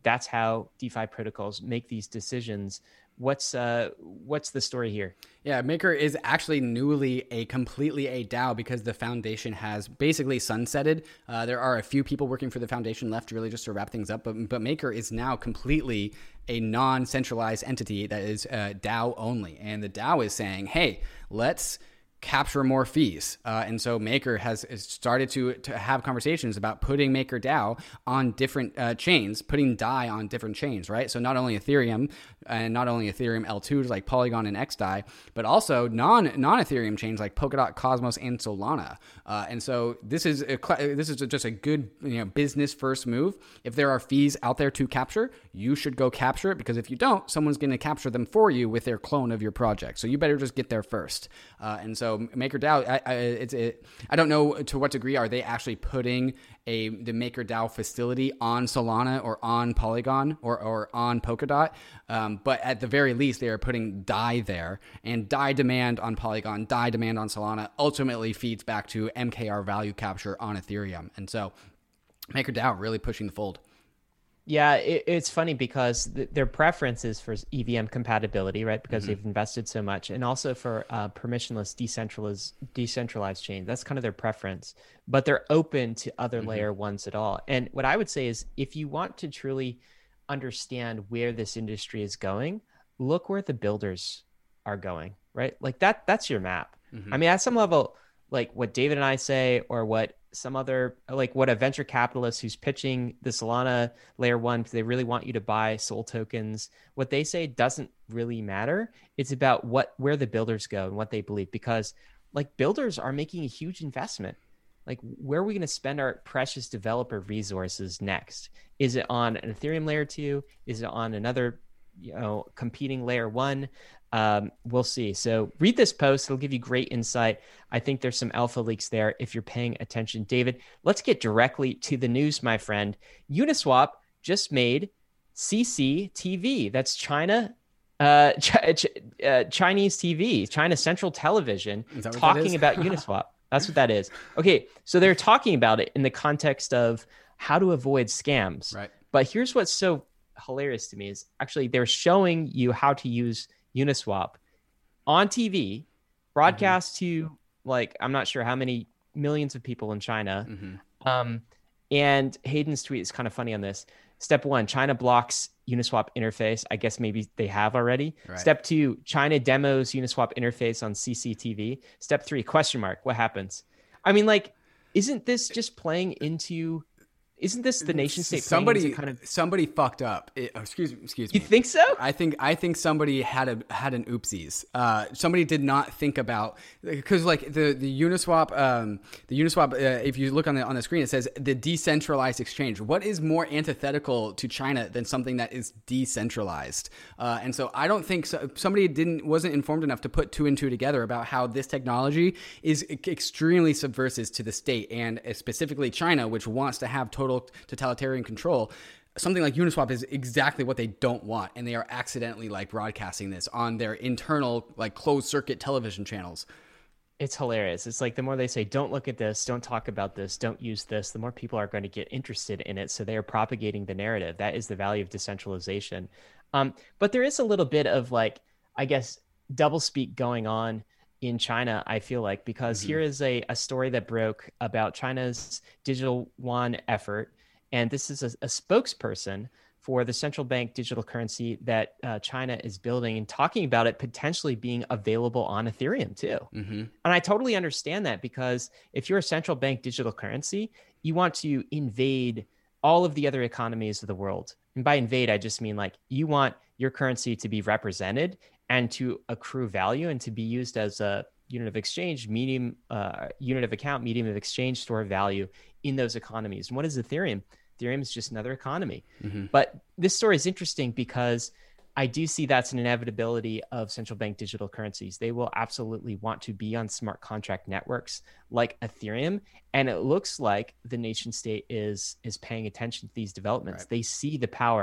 that's how DeFi protocols make these decisions. What's uh what's the story here? Yeah, Maker is actually newly a completely a DAO because the foundation has basically sunsetted. Uh, there are a few people working for the foundation left, really, just to wrap things up. But but Maker is now completely a non-centralized entity that is uh, DAO only, and the DAO is saying, "Hey, let's capture more fees." Uh, and so Maker has started to, to have conversations about putting MakerDAO on different uh, chains, putting D A I on different chains, right? So not only Ethereum and not only Ethereum L twos like Polygon and X D A I, but also non, non-Ethereum chains like Polkadot, Cosmos, and Solana. Uh, and so this is a, this is just a good, you know, business first move. If there are fees out there to capture, you should go capture it, because if you don't, someone's going to capture them for you with their clone of your project. So you better just get there first. Uh, and so MakerDAO, I, I, it's, it, I don't know to what degree are they actually putting a the MakerDAO facility on Solana or on Polygon or, or on Polkadot, um, but at the very least they are putting D A I there, and D A I demand on Polygon, D A I demand on Solana ultimately feeds back to M K R value capture on Ethereum, and so MakerDAO really pushing the fold. Yeah, it, it's funny because th- their preference is for E V M compatibility, right? Because mm-hmm. they've invested so much, and also for uh, permissionless decentralized decentralized chains. That's kind of their preference, but they're open to other mm-hmm. layer ones at all. And what I would say is, if you want to truly understand where this industry is going, look where the builders are going, right? Like that. That's your map. Mm-hmm. I mean, at some level, like what David and I say, or what some other, like what a venture capitalist who's pitching the Solana layer one, because they really want you to buy Sol tokens, what they say doesn't really matter. It's about what, where the builders go and what they believe, because like builders are making a huge investment. Like, where are we going to spend our precious developer resources next? Is it on an Ethereum layer two? Is it on another, you know, competing layer one? Um, we'll see. So read this post. It'll give you great insight. I think there's some alpha leaks there if you're paying attention. David, let's get directly to the news, my friend. Uniswap just made C C T V. That's China, uh, Ch- uh, Chinese T V, China Central Television, talking about Uniswap. That's what that is. Okay, so they're talking about it in the context of how to avoid scams. Right. But here's what's so hilarious to me is actually they're showing you how to use Uniswap on T V, broadcast mm-hmm. to like, I'm not sure how many millions of people in China. Mm-hmm. Um, and Hayden's tweet is kind of funny on this. Step one, China blocks Uniswap interface. I guess maybe they have already. Right. Step two, China demos Uniswap interface on C C T V. Step three, question mark, what happens? I mean, like, isn't this just playing into... Isn't this the nation state? Somebody kind of... somebody fucked up. It, oh, excuse excuse me. You think so? I think I think somebody had a had an oopsies. Uh, somebody did not think about, because like the the Uniswap um, the Uniswap. Uh, if you look on the on the screen, it says the decentralized exchange. What is more antithetical to China than something that is decentralized? Uh, and so I don't think so, somebody didn't wasn't informed enough to put two and two together about how this technology is extremely subversive to the state, and specifically China, which wants to have total totalitarian control. Something like Uniswap is exactly what they don't want, and they are accidentally like broadcasting this on their internal like closed circuit television channels. It's hilarious. It's like the more they say, don't look at this, don't talk about this, don't use this, the more people are going to get interested in it. So they are propagating the narrative. That is the value of decentralization. Um, but there is a little bit of like, I guess, doublespeak going on in China, I feel like, because mm-hmm. here is a, a story that broke about China's digital yuan effort. And this is a, a spokesperson for the central bank digital currency that uh, China is building, and talking about it potentially being available on Ethereum too. Mm-hmm. And I totally understand that, because if you're a central bank digital currency, you want to invade all of the other economies of the world. And by invade, I just mean like you want your currency to be represented and to accrue value and to be used as a unit of exchange, medium, uh, unit of account, medium of exchange, store of value in those economies. And what is Ethereum? Ethereum is just another economy. Mm-hmm. But this story is interesting because I do see that's an inevitability of central bank digital currencies. They will absolutely want to be on smart contract networks like Ethereum. And it looks like the nation state is, is paying attention to these developments. Right. They see the power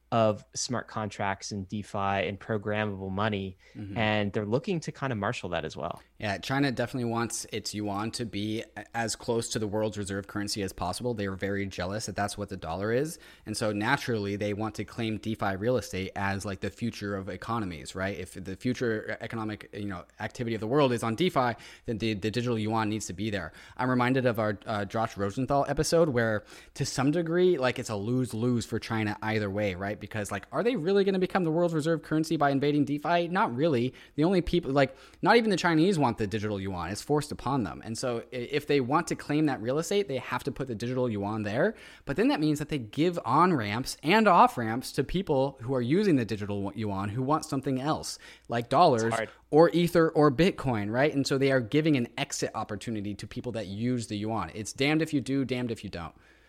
of smart contracts and DeFi and programmable money. Mm-hmm. And they're looking to kind of marshal that as well. Yeah, China definitely wants its yuan to be as close to the world's reserve currency as possible. They are very jealous that that's what the dollar is. And so naturally, they want to claim DeFi real estate as like the future of economies, right? If the future economic, you know, activity of the world is on DeFi, then the, the digital yuan needs to be there. I'm reminded of our uh, Josh Rosenthal episode where to some degree, like it's a lose-lose for China either way, right? Because like, are they really going to become the world's reserve currency by invading DeFi? Not really. The only people, like not even the Chinese want the digital yuan. It's forced upon them. And so if they want to claim that real estate, they have to put the digital yuan there. But then that means that they give on-ramps and off-ramps to people who are using the digital yuan who want something else, like dollars or Ether or Bitcoin, right? And so they are giving an exit opportunity to people that use the yuan. It's damned if you do, damned if you don't.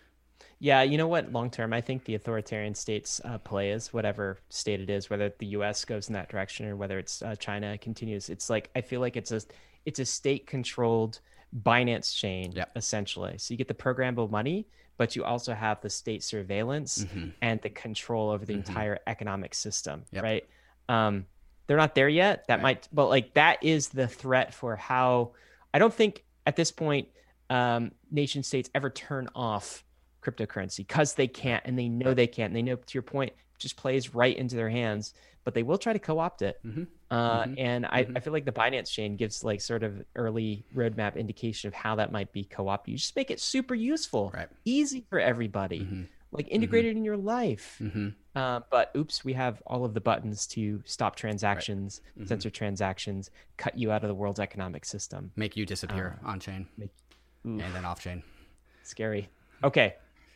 Yeah, you know what? Long term, I think the authoritarian states uh, play is whatever state it is, whether the U S goes in that direction or whether it's uh, China continues. It's like I feel like it's a it's a state controlled Binance chain, yep. essentially. So you get the programmable money, but you also have the state surveillance mm-hmm. and the control over the mm-hmm. entire economic system, yep. right? Um, they're not there yet. That right. might, but like that is the threat for how. I don't think at this point um, nation states ever turn off cryptocurrency because they can't, and they know they can't. And they know, to your point, it just plays right into their hands, but they will try to co-opt it. Mm-hmm. Uh, mm-hmm. And I, mm-hmm. I feel like the Binance chain gives like sort of early roadmap indication of how that might be co-opted. You just make it super useful, right. easy for everybody, mm-hmm. like integrated mm-hmm. in your life. Mm-hmm. Uh, but oops, we have all of the buttons to stop transactions, right. mm-hmm. censor transactions, cut you out of the world's economic system. Make you disappear uh, on chain make, and then off chain. Scary. Okay.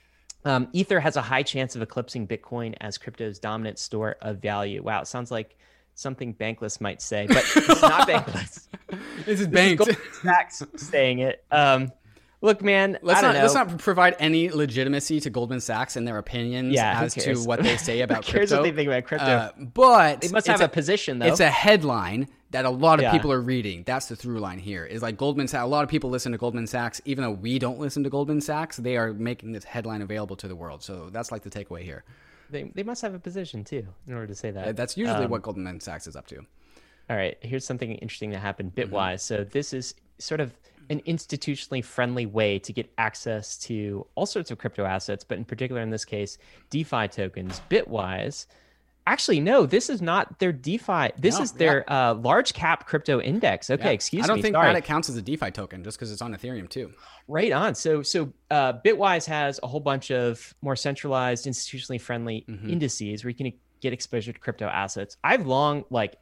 Um, Ether has a high chance of eclipsing Bitcoin as crypto's dominant store of value. Wow, it sounds like something Bankless might say, but it's not Bankless. This is banked. Goldman Sachs saying it. Um, look, man, let's I don't not know. let's not provide any legitimacy to Goldman Sachs and their opinions yeah, as to what they say about who cares crypto. what they think about crypto? Uh, but they must have a, a position, though. It's a headline that a lot of yeah. people are reading. That's the through line here. Is like Goldman Sachs. A lot of people listen to Goldman Sachs, even though we don't listen to Goldman Sachs. They are making this headline available to the world. So that's like the takeaway here. They they must have a position too in order to say that. Uh, that's usually um, what Goldman Sachs is up to. All right, here's something interesting that happened Bitwise. Mm-hmm. So this is sort of an institutionally friendly way to get access to all sorts of crypto assets, but in particular in this case, DeFi tokens. Bitwise. Actually, no, this is not their DeFi. This no, is their yeah. uh, large cap crypto index. Okay, yeah. excuse me. I don't me, think sorry. that counts as a DeFi token just because it's on Ethereum too. Right on. So, so uh, Bitwise has a whole bunch of more centralized, institutionally friendly mm-hmm. indices where you can get exposure to crypto assets. I've long like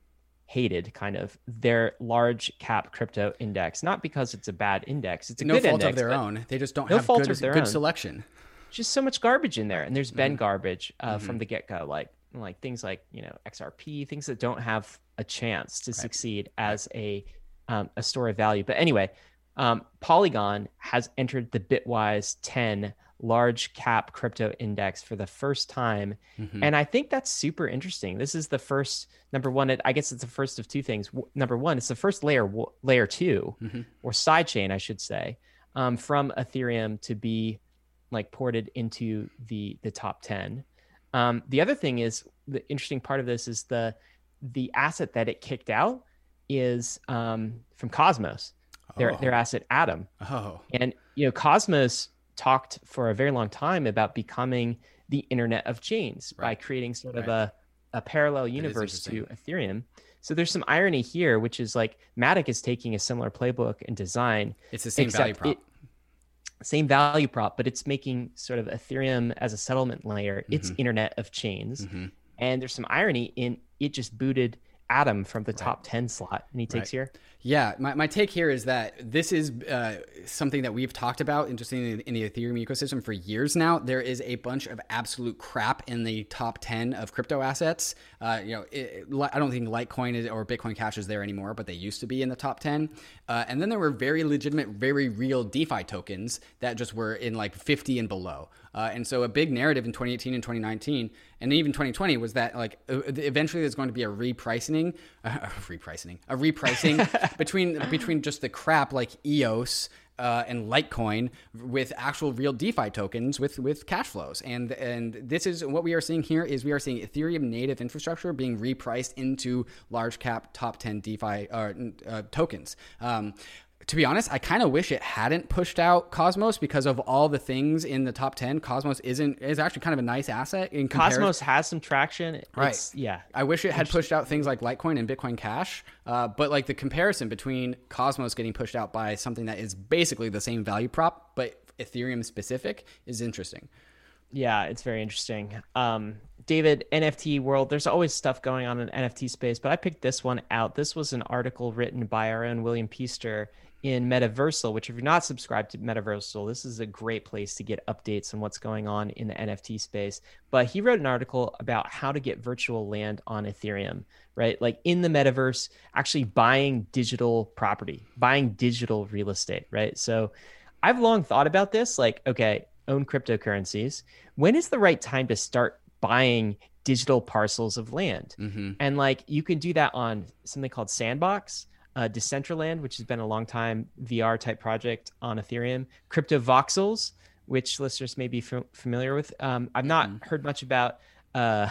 hated kind of their large cap crypto index, not because it's a bad index. It's a no good fault index, of their own. They just don't no have fault good, of their good own. selection. Just so much garbage in there, and there's been mm-hmm. garbage uh, mm-hmm. from the get go, like. like things like, you know, X R P, things that don't have a chance to right. succeed as a um, a store of value. But anyway, um, Polygon has entered the Bitwise ten large cap crypto index for the first time. Mm-hmm. And I think that's super interesting. This is the first, number one, it, I guess it's the first of two things. W- number one, it's the first layer, w- layer two, mm-hmm. or sidechain, I should say, um, from Ethereum to be like ported into the the top ten. Um, the other thing is the interesting part of this is the the asset that it kicked out is um, from Cosmos, their oh. their asset Atom. Oh, and you know Cosmos talked for a very long time about becoming the Internet of Chains right. by creating sort right. of a a parallel universe to Ethereum. So there's some irony here, which is like Matic is taking a similar playbook and design. It's the same value prop. It, Same value prop, but it's making sort of Ethereum as a settlement layer, its mm-hmm. Internet of Chains. Mm-hmm. And there's some irony in it just booted Atom from the right. top ten slot. Any takes right. here? Yeah, my, my take here is that this is uh, something that we've talked about interestingly in, in the Ethereum ecosystem for years now. There is a bunch of absolute crap in the top ten of crypto assets. Uh, you know, it, I don't think Litecoin is, or Bitcoin Cash is there anymore, but they used to be in the top ten. Uh, and then there were very legitimate, very real DeFi tokens that just were in like fifty and below. Uh, and so a big narrative in twenty eighteen and twenty nineteen, and even twenty twenty, was that like eventually there's going to be a repricing, uh, repricing, a repricing between between just the crap like E O S uh, and Litecoin with actual real DeFi tokens with with cash flows. And and this is what we are seeing here is we are seeing Ethereum native infrastructure being repriced into large cap top ten DeFi uh, uh, tokens. Um, To be honest, I kind of wish it hadn't pushed out Cosmos because of all the things in the top ten. Cosmos isn't is actually kind of a nice asset in comparison. Cosmos has some traction. It's, right. Yeah. I wish it had pushed out things like Litecoin and Bitcoin Cash. Uh, but like the comparison between Cosmos getting pushed out by something that is basically the same value prop, but Ethereum specific is interesting. Yeah, it's very interesting. Um, David, N F T world, there's always stuff going on in N F T space, but I picked this one out. This was an article written by our own William Peaster in Metaversal, which if you're not subscribed to Metaversal, this is a great place to get updates on what's going on in the N F T space. But he wrote an article about how to get virtual land on Ethereum, right? Like in the metaverse, actually buying digital property, buying digital real estate, right? So I've long thought about this, like, okay, own cryptocurrencies. When is the right time to start buying digital parcels of land? Mm-hmm. And like, you can do that on something called Sandbox, Uh, Decentraland, which has been a long time V R type project on Ethereum, Crypto Voxels, which listeners may be f- familiar with. Um, I've not mm-hmm. heard much about. Uh,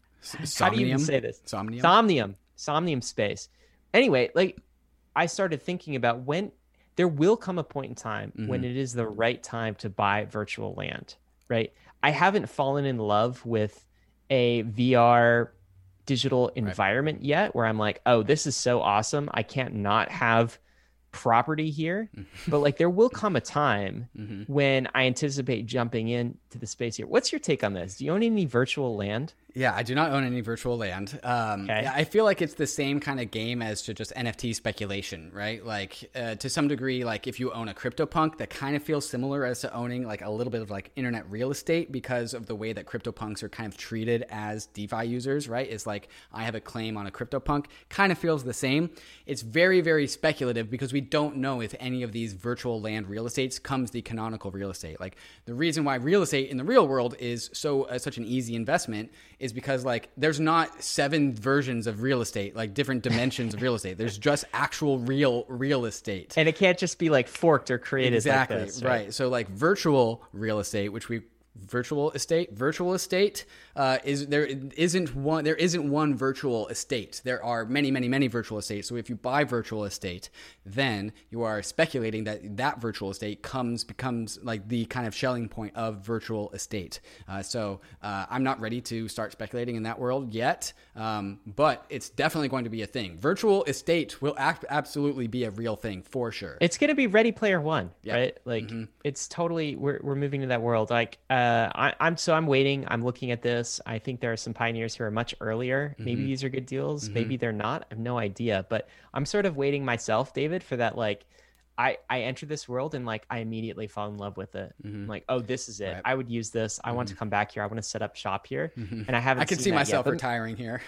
how do you even say this? Somnium. Somnium. Somnium space. Anyway, like I started thinking about when there will come a point in time mm-hmm. when it is the right time to buy virtual land. Right. I haven't fallen in love with a V R digital environment right. yet where I'm like, oh, this is so awesome. I can't not have property here. But like there will come a time mm-hmm. when I anticipate jumping into the space here. What's your take on this? Do you own any virtual land? Yeah, I do not own any virtual land. Um, okay. I feel like it's the same kind of game as to just N F T speculation, right? Like uh, to some degree, like if you own a CryptoPunk, that kind of feels similar as to owning like a little bit of like internet real estate because of the way that CryptoPunks are kind of treated as DeFi users, right? It's like I have a claim on a CryptoPunk, kind of feels the same. It's very, very speculative because we don't know if any of these virtual land real estates comes the canonical real estate. Like the reason why real estate in the real world is so uh, such an easy investment is because like there's not seven versions of real estate, like different dimensions of real estate. There's just actual real real estate. And it can't just be like forked or created exactly, like this. Right? right. So like virtual real estate, which we virtual estate virtual estate uh is there isn't one there isn't one virtual estate. There are many many many virtual estates. So if you buy virtual estate, then you are speculating that that virtual estate comes becomes like the kind of shelling point of virtual estate. Uh, so uh, I'm not ready to start speculating in that world yet, um, but it's definitely going to be a thing. Virtual estate will act, absolutely be a real thing for sure. It's going to be Ready Player One, yeah. right? Like mm-hmm. it's totally we're we're moving to that world. Like uh, I, I'm so I'm waiting. I'm looking at this. I think there are some pioneers who are much earlier. Mm-hmm. Maybe these are good deals. Mm-hmm. Maybe they're not. I have no idea. But I'm sort of waiting myself, David, for that. Like, I I enter this world and like I immediately fall in love with it. Mm-hmm. I'm like, oh, this is it. Right. I would use this. I mm-hmm. want to come back here. I want to set up shop here. Mm-hmm. And I haven't. I can seen see that myself yet, but... retiring here.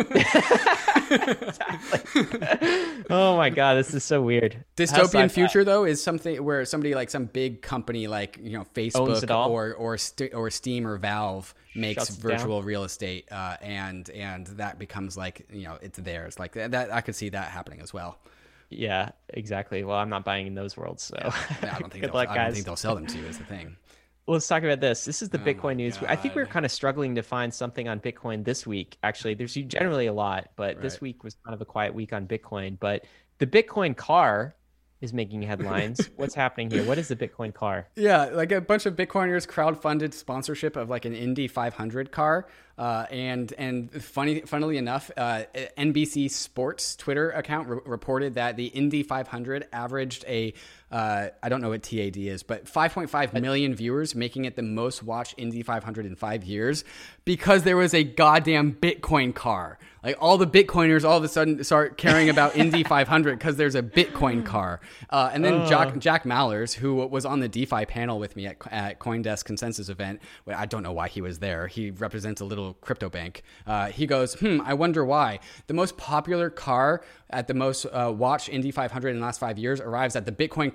Oh my god, this is so weird. Dystopian future though is something where somebody like some big company like you know Facebook or or St- or Steam or Valve makes Shuts virtual real estate, uh, and and that becomes like you know it's theirs. Like that, that I could see that happening as well. Yeah, exactly. Well, I'm not buying in those worlds, so yeah, I don't think good they'll, luck, I guys. don't think they'll sell them to you. Is the thing. Well, let's talk about this. This is the Oh Bitcoin my news. God. I think we're kind of struggling to find something on Bitcoin this week. Actually, there's generally a lot, but Right. this week was kind of a quiet week on Bitcoin. But the Bitcoin car is making headlines. What's happening here? What is the Bitcoin car? Yeah, like a bunch of Bitcoiners crowdfunded sponsorship of like an Indy five hundred car. Uh, and and funny, funnily enough, uh, N B C Sports Twitter account re- reported that the Indy five hundred averaged a, uh, I don't know what T A D is, but five point five million viewers, making it the most watched Indy five hundred in five years because there was a goddamn Bitcoin car. Like all the Bitcoiners all of a sudden start caring about Indy five hundred because there's a Bitcoin car. Uh, and then uh. Jack, Jack Mallers, who was on the DeFi panel with me at, at CoinDesk Consensus event, well, I don't know why he was there. He represents a little crypto bank. Uh, he goes, hmm, I wonder why. The most popular car at the most uh, watched Indy five hundred in the last five years arrives at the Bitcoin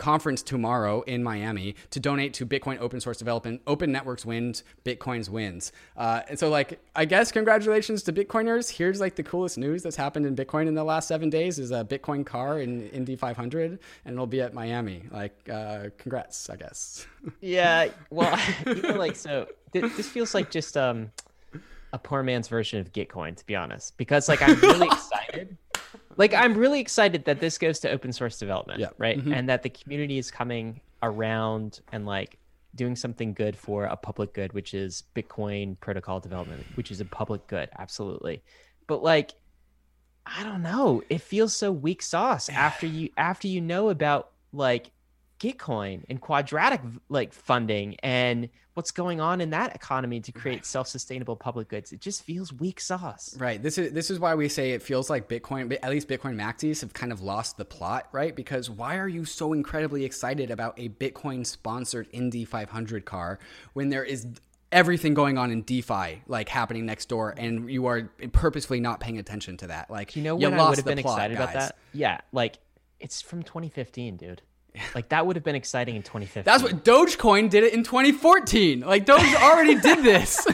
conference tomorrow in Miami to donate to Bitcoin open source development. Open networks wins, Bitcoins wins. Uh, and so like, I guess congratulations to Bitcoiners. Here's like the coolest news that's happened in Bitcoin in the last seven days is a Bitcoin car in Indy five hundred, and it'll be at Miami. Like, uh, congrats, I guess. Yeah. Well, you know, like, so th- this feels like just um, a poor man's version of Gitcoin, to be honest, because like, I'm really excited. Like, I'm really excited that this goes to open source development, yeah. right? Mm-hmm. And that the community is coming around and like doing something good for a public good, which is Bitcoin protocol development, which is a public good. Absolutely. But like, I don't know. It feels so weak sauce after you, after you know about like Gitcoin and quadratic like funding and what's going on in that economy to create right. self-sustainable public goods. It just feels weak sauce. Right. This is this is why we say it feels like Bitcoin, at least Bitcoin maxis have kind of lost the plot, right? Because why are you so incredibly excited about a Bitcoin sponsored Indy five hundred car when there is everything going on in DeFi like happening next door and you are purposefully not paying attention to that? Like, you know, you when lost I would have the been plot, excited guys. about that. Yeah. Like, it's from twenty fifteen, dude. Like, that would have been exciting in twenty fifteen. That's what Dogecoin did it in twenty fourteen. Like, Doge already did this.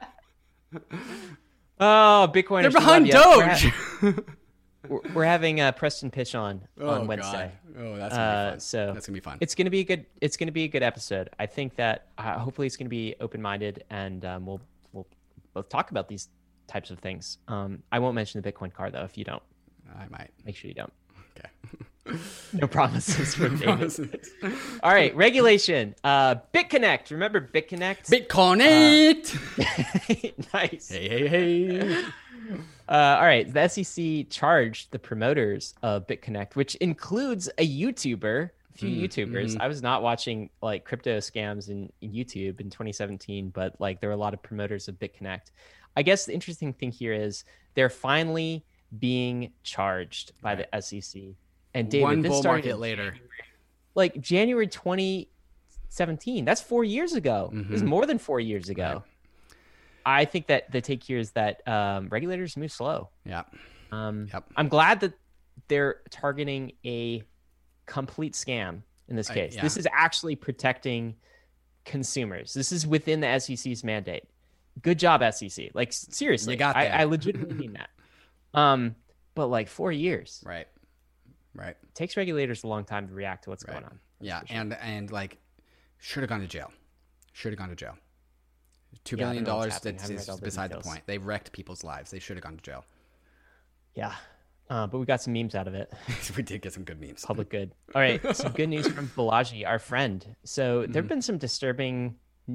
Oh, Bitcoin. They're behind Doge. We're, ha- we're, we're having uh, Preston Pitch on oh, on Wednesday. God. Oh, that's gonna be fun. Uh, so that's gonna be fun. It's gonna be a good. It's gonna be a good episode. I think that uh, hopefully it's gonna be open minded, and um, we'll we'll both talk about these types of things. Um, I won't mention the Bitcoin card though. If you don't, I might. Make sure you don't. Okay. No promises from no David. promises. All right, regulation. Uh, BitConnect. Remember BitConnect? BitConnect. Uh, nice. Hey, hey, hey. Uh, all right, the S E C charged the promoters of BitConnect, which includes a YouTuber, a few mm, YouTubers. Mm-hmm. I was not watching like crypto scams in, in YouTube in twenty seventeen, but like there were a lot of promoters of BitConnect. I guess the interesting thing here is they're finally being charged by right. the S E C. And David, one this bull started market later, like January twenty seventeen. That's four years ago. Mm-hmm. It was more than four years ago. Right. I think that the take here is that um, regulators move slow. Yeah. Um, yep. I'm glad that they're targeting a complete scam in this case. Uh, yeah. This is actually protecting consumers. This is within the S E C's mandate. Good job, S E C. Like, seriously, you got I, that. I legitimately mean that. Um, but like four years. Right. Right. It takes regulators a long time to react to what's right. going on. Yeah. Sure. And, and like, should have gone to jail. Should have gone to jail. Two yeah, billion dollars. That's is beside details. the point. They've wrecked people's lives. They should have gone to jail. Yeah. Uh, but we got some memes out of it. We did get some good memes. Public good. All right. Some good news from Balaji, our friend. So mm-hmm. there have been some disturbing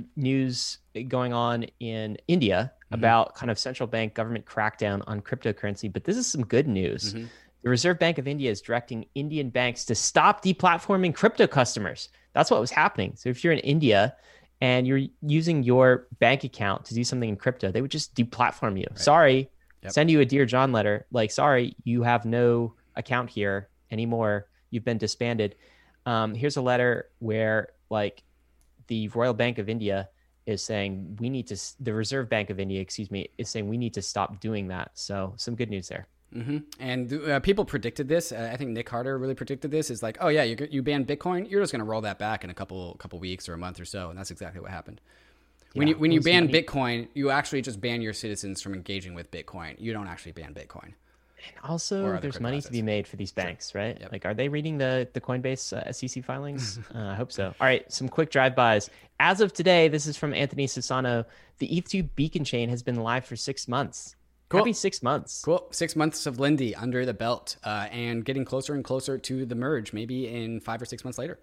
news going on in India mm-hmm. about kind of central bank government crackdown on cryptocurrency. But this is some good news. Mm-hmm. The Reserve Bank of India is directing Indian banks to stop deplatforming crypto customers. That's what was happening. So if you're in India and you're using your bank account to do something in crypto, they would just deplatform you. Right. Sorry, yep. Send you a Dear John letter. Like, sorry, you have no account here anymore. You've been disbanded. Um, here's a letter where like the Royal Bank of India is saying we need to, the Reserve Bank of India, excuse me, is saying we need to stop doing that. So some good news there. Mm-hmm. And uh, people predicted this. Uh, I think Nick Carter really predicted this. Is like, oh yeah, you you banned Bitcoin, you're just going to roll that back in a couple couple weeks or a month or so, and that's exactly what happened. Yeah, when you when you ban money. Bitcoin, you actually just ban your citizens from engaging with Bitcoin. You don't actually ban Bitcoin. And also, there's money assets. to be made for these banks, sure. right? Yep. Like, are they reading the the Coinbase uh, S E C filings? uh, I hope so. All right, some quick drive-bys. As of today, this is from Anthony Sassano. The E T H two beacon chain has been live for six months. Cool. Happy six months. Cool. Six months of Lindy under the belt uh, and getting closer and closer to the merge, maybe in five or six months later.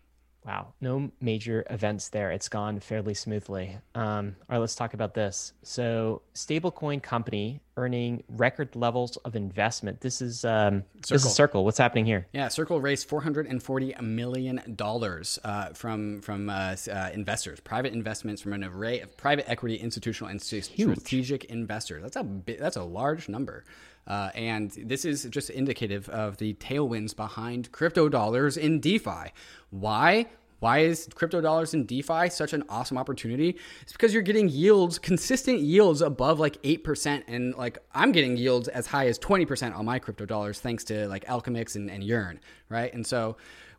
Wow. No major events there. It's gone fairly smoothly. Um, all right, let's talk about this. So stablecoin company earning record levels of investment. This is um, this is Circle. What's happening here? Yeah, Circle raised four hundred forty million dollars uh, from from uh, uh, investors, private investments from an array of private equity, institutional, and strategic Huge. investors. That's a bit, that's a large number. Uh, and this is just indicative of the tailwinds behind crypto dollars in DeFi. Why? Why is crypto dollars in DeFi such an awesome opportunity? It's because you're getting yields, consistent yields above like eight percent. And like I'm getting yields as high as twenty percent on my crypto dollars thanks to like Alchemix and, and Yearn, right? And so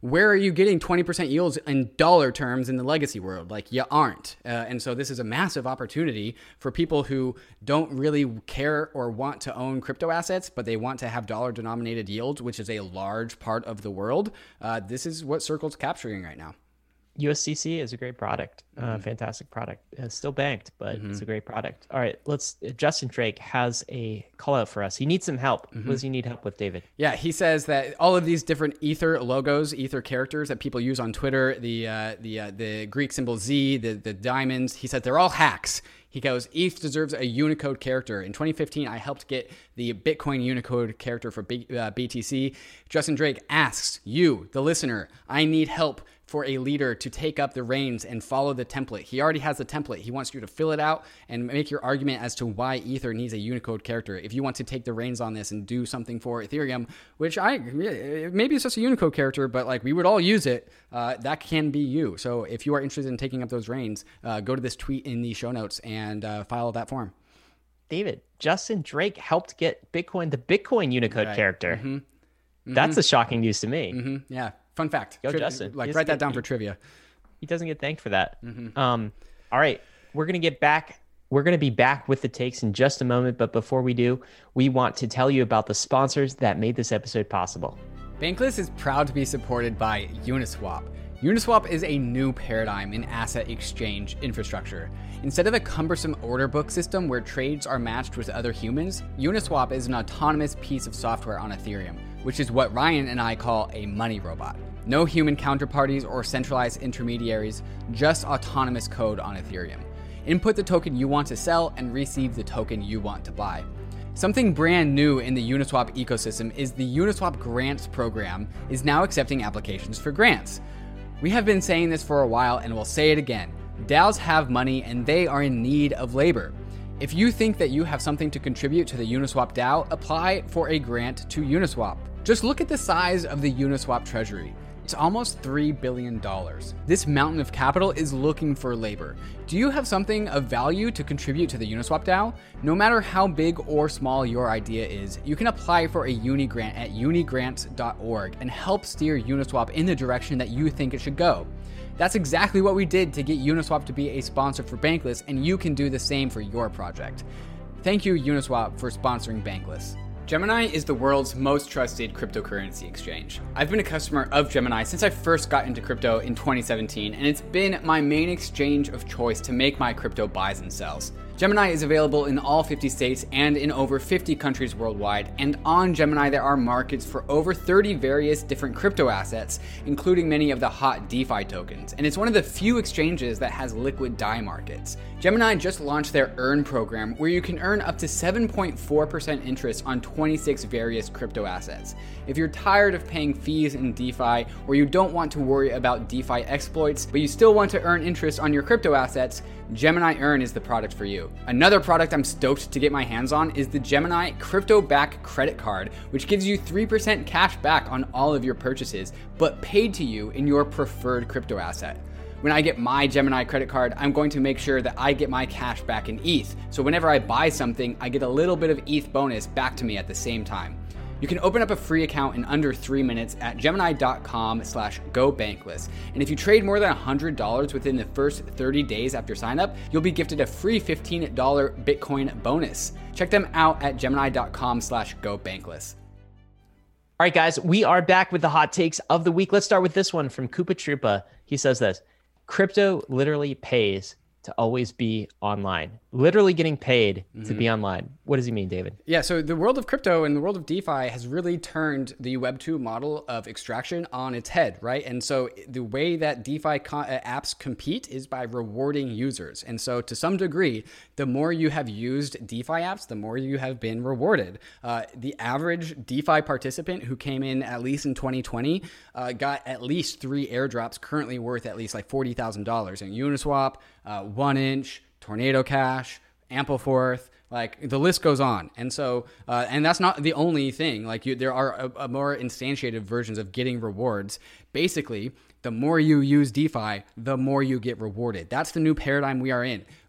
where are you getting twenty percent yields in dollar terms in the legacy world? Like, you aren't. Uh, and so this is a massive opportunity for people who don't really care or want to own crypto assets, but they want to have dollar denominated yields, which is a large part of the world. Uh, this is what Circle's capturing right now. U S C C is a great product, uh, Mm-hmm. fantastic product. It's still banked, but Mm-hmm. it's a great product. All right, let's. Justin Drake has a call out for us. He needs some help. Mm-hmm. What does he need help with, David? Yeah, he says that all of these different Ether logos, Ether characters that people use on Twitter, the uh, the uh, the Greek symbol Z, the the diamonds, he said they're all hacks. He goes, E T H deserves a Unicode character. In twenty fifteen, I helped get the Bitcoin Unicode character for B, uh, B T C. Justin Drake asks you, the listener, I need help for a leader to take up the reins and follow the template. He already has the template. He wants you to fill it out and make your argument as to why Ether needs a Unicode character. If you want to take the reins on this and do something for Ethereum, which I, maybe it's just a Unicode character, but like we would all use it, uh, that can be you. So if you are interested in taking up those reins, uh, go to this tweet in the show notes and uh, file that form. David, Justin Drake helped get Bitcoin, the Bitcoin Unicode Right. character. Mm-hmm. Mm-hmm. That's a shocking news to me. Mm-hmm. Yeah. Fun fact. Go, Tri- Justin. Like, He write that doesn't down get- for trivia. He doesn't get thanked for that. Mm-hmm. Um, all right, we're gonna get back. We're gonna be back with the takes in just a moment, but before we do, we want to tell you about the sponsors that made this episode possible. Bankless is proud to be supported by Uniswap. Uniswap is a new paradigm in asset exchange infrastructure. Instead of a cumbersome order book system where trades are matched with other humans, Uniswap is an autonomous piece of software on Ethereum, which is what Ryan and I call a money robot. No human counterparties or centralized intermediaries, just autonomous code on Ethereum. Input the token you want to sell and receive the token you want to buy. Something brand new in the Uniswap ecosystem is the Uniswap Grants program is now accepting applications for grants. We have been saying this for a while and we'll say it again. DAOs have money and they are in need of labor. If you think that you have something to contribute to the Uniswap DAO, apply for a grant to Uniswap. Just look at the size of the Uniswap treasury. It's almost three billion dollars. This mountain of capital is looking for labor. Do you have something of value to contribute to the Uniswap DAO? No matter how big or small your idea is, you can apply for a uni grant at unigrants dot org and help steer Uniswap in the direction that you think it should go. That's exactly what we did to get Uniswap to be a sponsor for Bankless, and you can do the same for your project. Thank you, Uniswap, for sponsoring Bankless. Gemini is the world's most trusted cryptocurrency exchange. I've been a customer of Gemini since I first got into crypto in twenty seventeen, and it's been my main exchange of choice to make my crypto buys and sells. Gemini is available in all fifty states and in over fifty countries worldwide, and on Gemini there are markets for over thirty various different crypto assets, including many of the hot DeFi tokens, and it's one of the few exchanges that has liquid D A I markets. Gemini just launched their Earn program, where you can earn up to seven point four percent interest on twenty-six various crypto assets. If you're tired of paying fees in DeFi, or you don't want to worry about DeFi exploits, but you still want to earn interest on your crypto assets, Gemini Earn is the product for you. Another product I'm stoked to get my hands on is the Gemini Crypto Back Credit Card, which gives you three percent cash back on all of your purchases, but paid to you in your preferred crypto asset. When I get my Gemini credit card, I'm going to make sure that I get my cash back in E T H. So whenever I buy something, I get a little bit of E T H bonus back to me at the same time. You can open up a free account in under three minutes at gemini.com slash go bankless. And if you trade more than one hundred dollars within the first thirty days after sign up, you'll be gifted a free fifteen dollars Bitcoin bonus. Check them out at gemini.com slash go bankless. All right, guys, we are back with the hot takes of the week. Let's start with this one from Koopa Troopa. He says this: crypto literally pays to always be online. Literally getting paid mm-hmm. to be online. What does he mean, David? Yeah, so the world of crypto and the world of DeFi has really turned the Web two model of extraction on its head, right? And so the way that DeFi co- apps compete is by rewarding users. And so to some degree, the more you have used DeFi apps, the more you have been rewarded. Uh, the average DeFi participant who came in at least in twenty twenty uh, got at least three airdrops currently worth at least like forty thousand dollars. And Uniswap, uh, One Inch, Tornado Cash, Ampleforth, like the list goes on. And so, uh, and that's not the only thing. Like you, there are a, a more instantiated versions of getting rewards. Basically, the more you use DeFi, the more you get rewarded. That's the new paradigm we are in.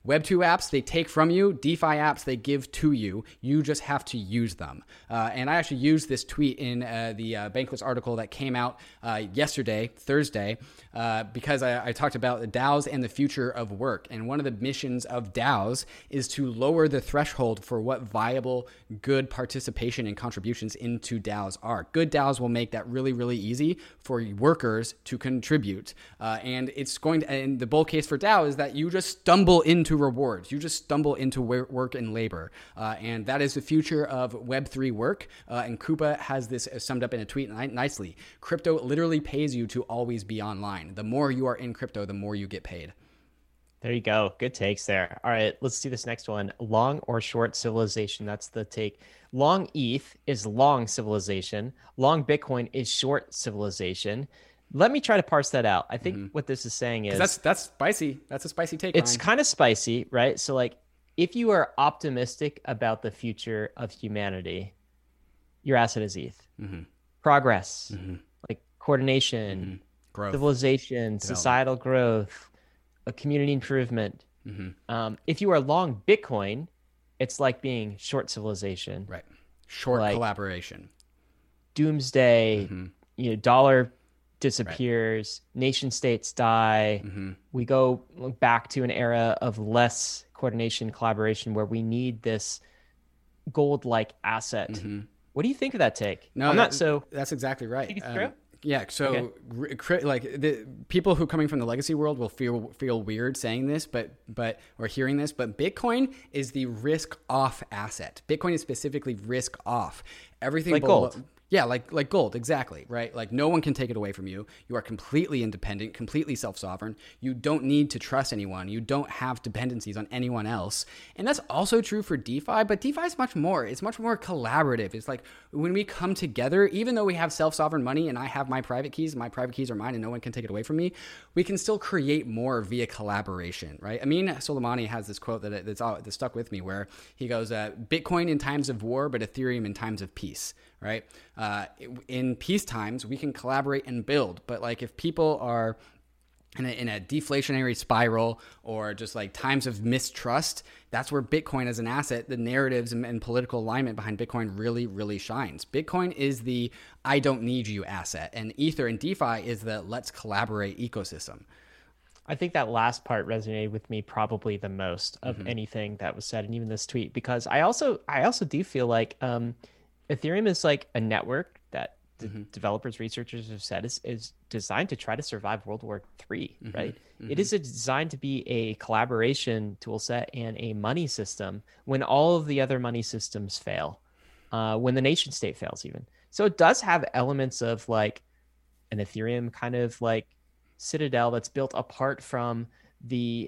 Web two apps, they take from you. DeFi apps, they give to you. You just have to use them. Uh, and I actually used this tweet in uh, the uh, Bankless article that came out uh, yesterday, Thursday, uh, because I, I talked about the DAOs and the future of work. And one of the missions of DAOs is to lower the threshold for what viable, good participation and contributions into DAOs are. Good DAOs will make that really, really easy for workers to contribute. Uh, and it's going to, and the bull case for DAO is that you just stumble into rewards. You just stumble into work and labor. Uh, and that is the future of Web three work. Uh, and Koopa has this summed up in a tweet nicely. Crypto literally pays you to always be online. The more you are in crypto, the more you get paid. There you go. Good takes there. All right, let's do this next one. Long or short civilization. That's the take. Long E T H is long civilization. Long Bitcoin is short civilization. Let me try to parse that out. I think mm-hmm. what this is saying is that's that's spicy. That's a spicy take. It's kind of spicy, right? So like if you are optimistic about the future of humanity, your asset is E T H. Mm-hmm. Progress, mm-hmm. like coordination, mm-hmm. growth, civilization, societal growth, a community improvement. Mm-hmm. Um, if you are long Bitcoin, it's like being short civilization. Right. Short like collaboration. Doomsday, mm-hmm. you know, dollar disappears, right. Nation states die. Mm-hmm. We go back to an era of less coordination, collaboration, where we need this gold-like asset. Mm-hmm. What do you think of that take? No, I'm that, not so. That's exactly right. Think it's um, true? Yeah. So, okay. like the people who coming from the legacy world will feel feel weird saying this, but but or hearing this. But Bitcoin is the risk-off asset. Bitcoin is specifically risk-off. Everything like below, gold. Yeah, like like gold, exactly, right? Like no one can take it away from you. You are completely independent, completely self-sovereign. You don't need to trust anyone. You don't have dependencies on anyone else. And that's also true for DeFi, but DeFi is much more. It's much more collaborative. It's like when we come together, even though we have self-sovereign money and I have my private keys, my private keys are mine and no one can take it away from me, we can still create more via collaboration, right? Amin Soleimani has this quote that that's, all, that stuck with me where he goes, uh, Bitcoin in times of war, but Ethereum in times of peace. Right. Uh, in peace times, we can collaborate and build. But like if people are in a, in a deflationary spiral or just like times of mistrust, that's where Bitcoin as an asset, the narratives and, and political alignment behind Bitcoin really, really shines. Bitcoin is the I don't need you asset, and Ether and DeFi is the let's collaborate ecosystem. I think that last part resonated with me probably the most of mm-hmm. anything that was said, and even this tweet, because I also I also do feel like um, Ethereum is like a network that the mm-hmm. developers, researchers have said is, is designed to try to survive World War Three, mm-hmm. right? Mm-hmm. It is designed to be a collaboration tool set and a money system when all of the other money systems fail, uh, when the nation state fails even. So it does have elements of like an Ethereum kind of like citadel that's built apart from the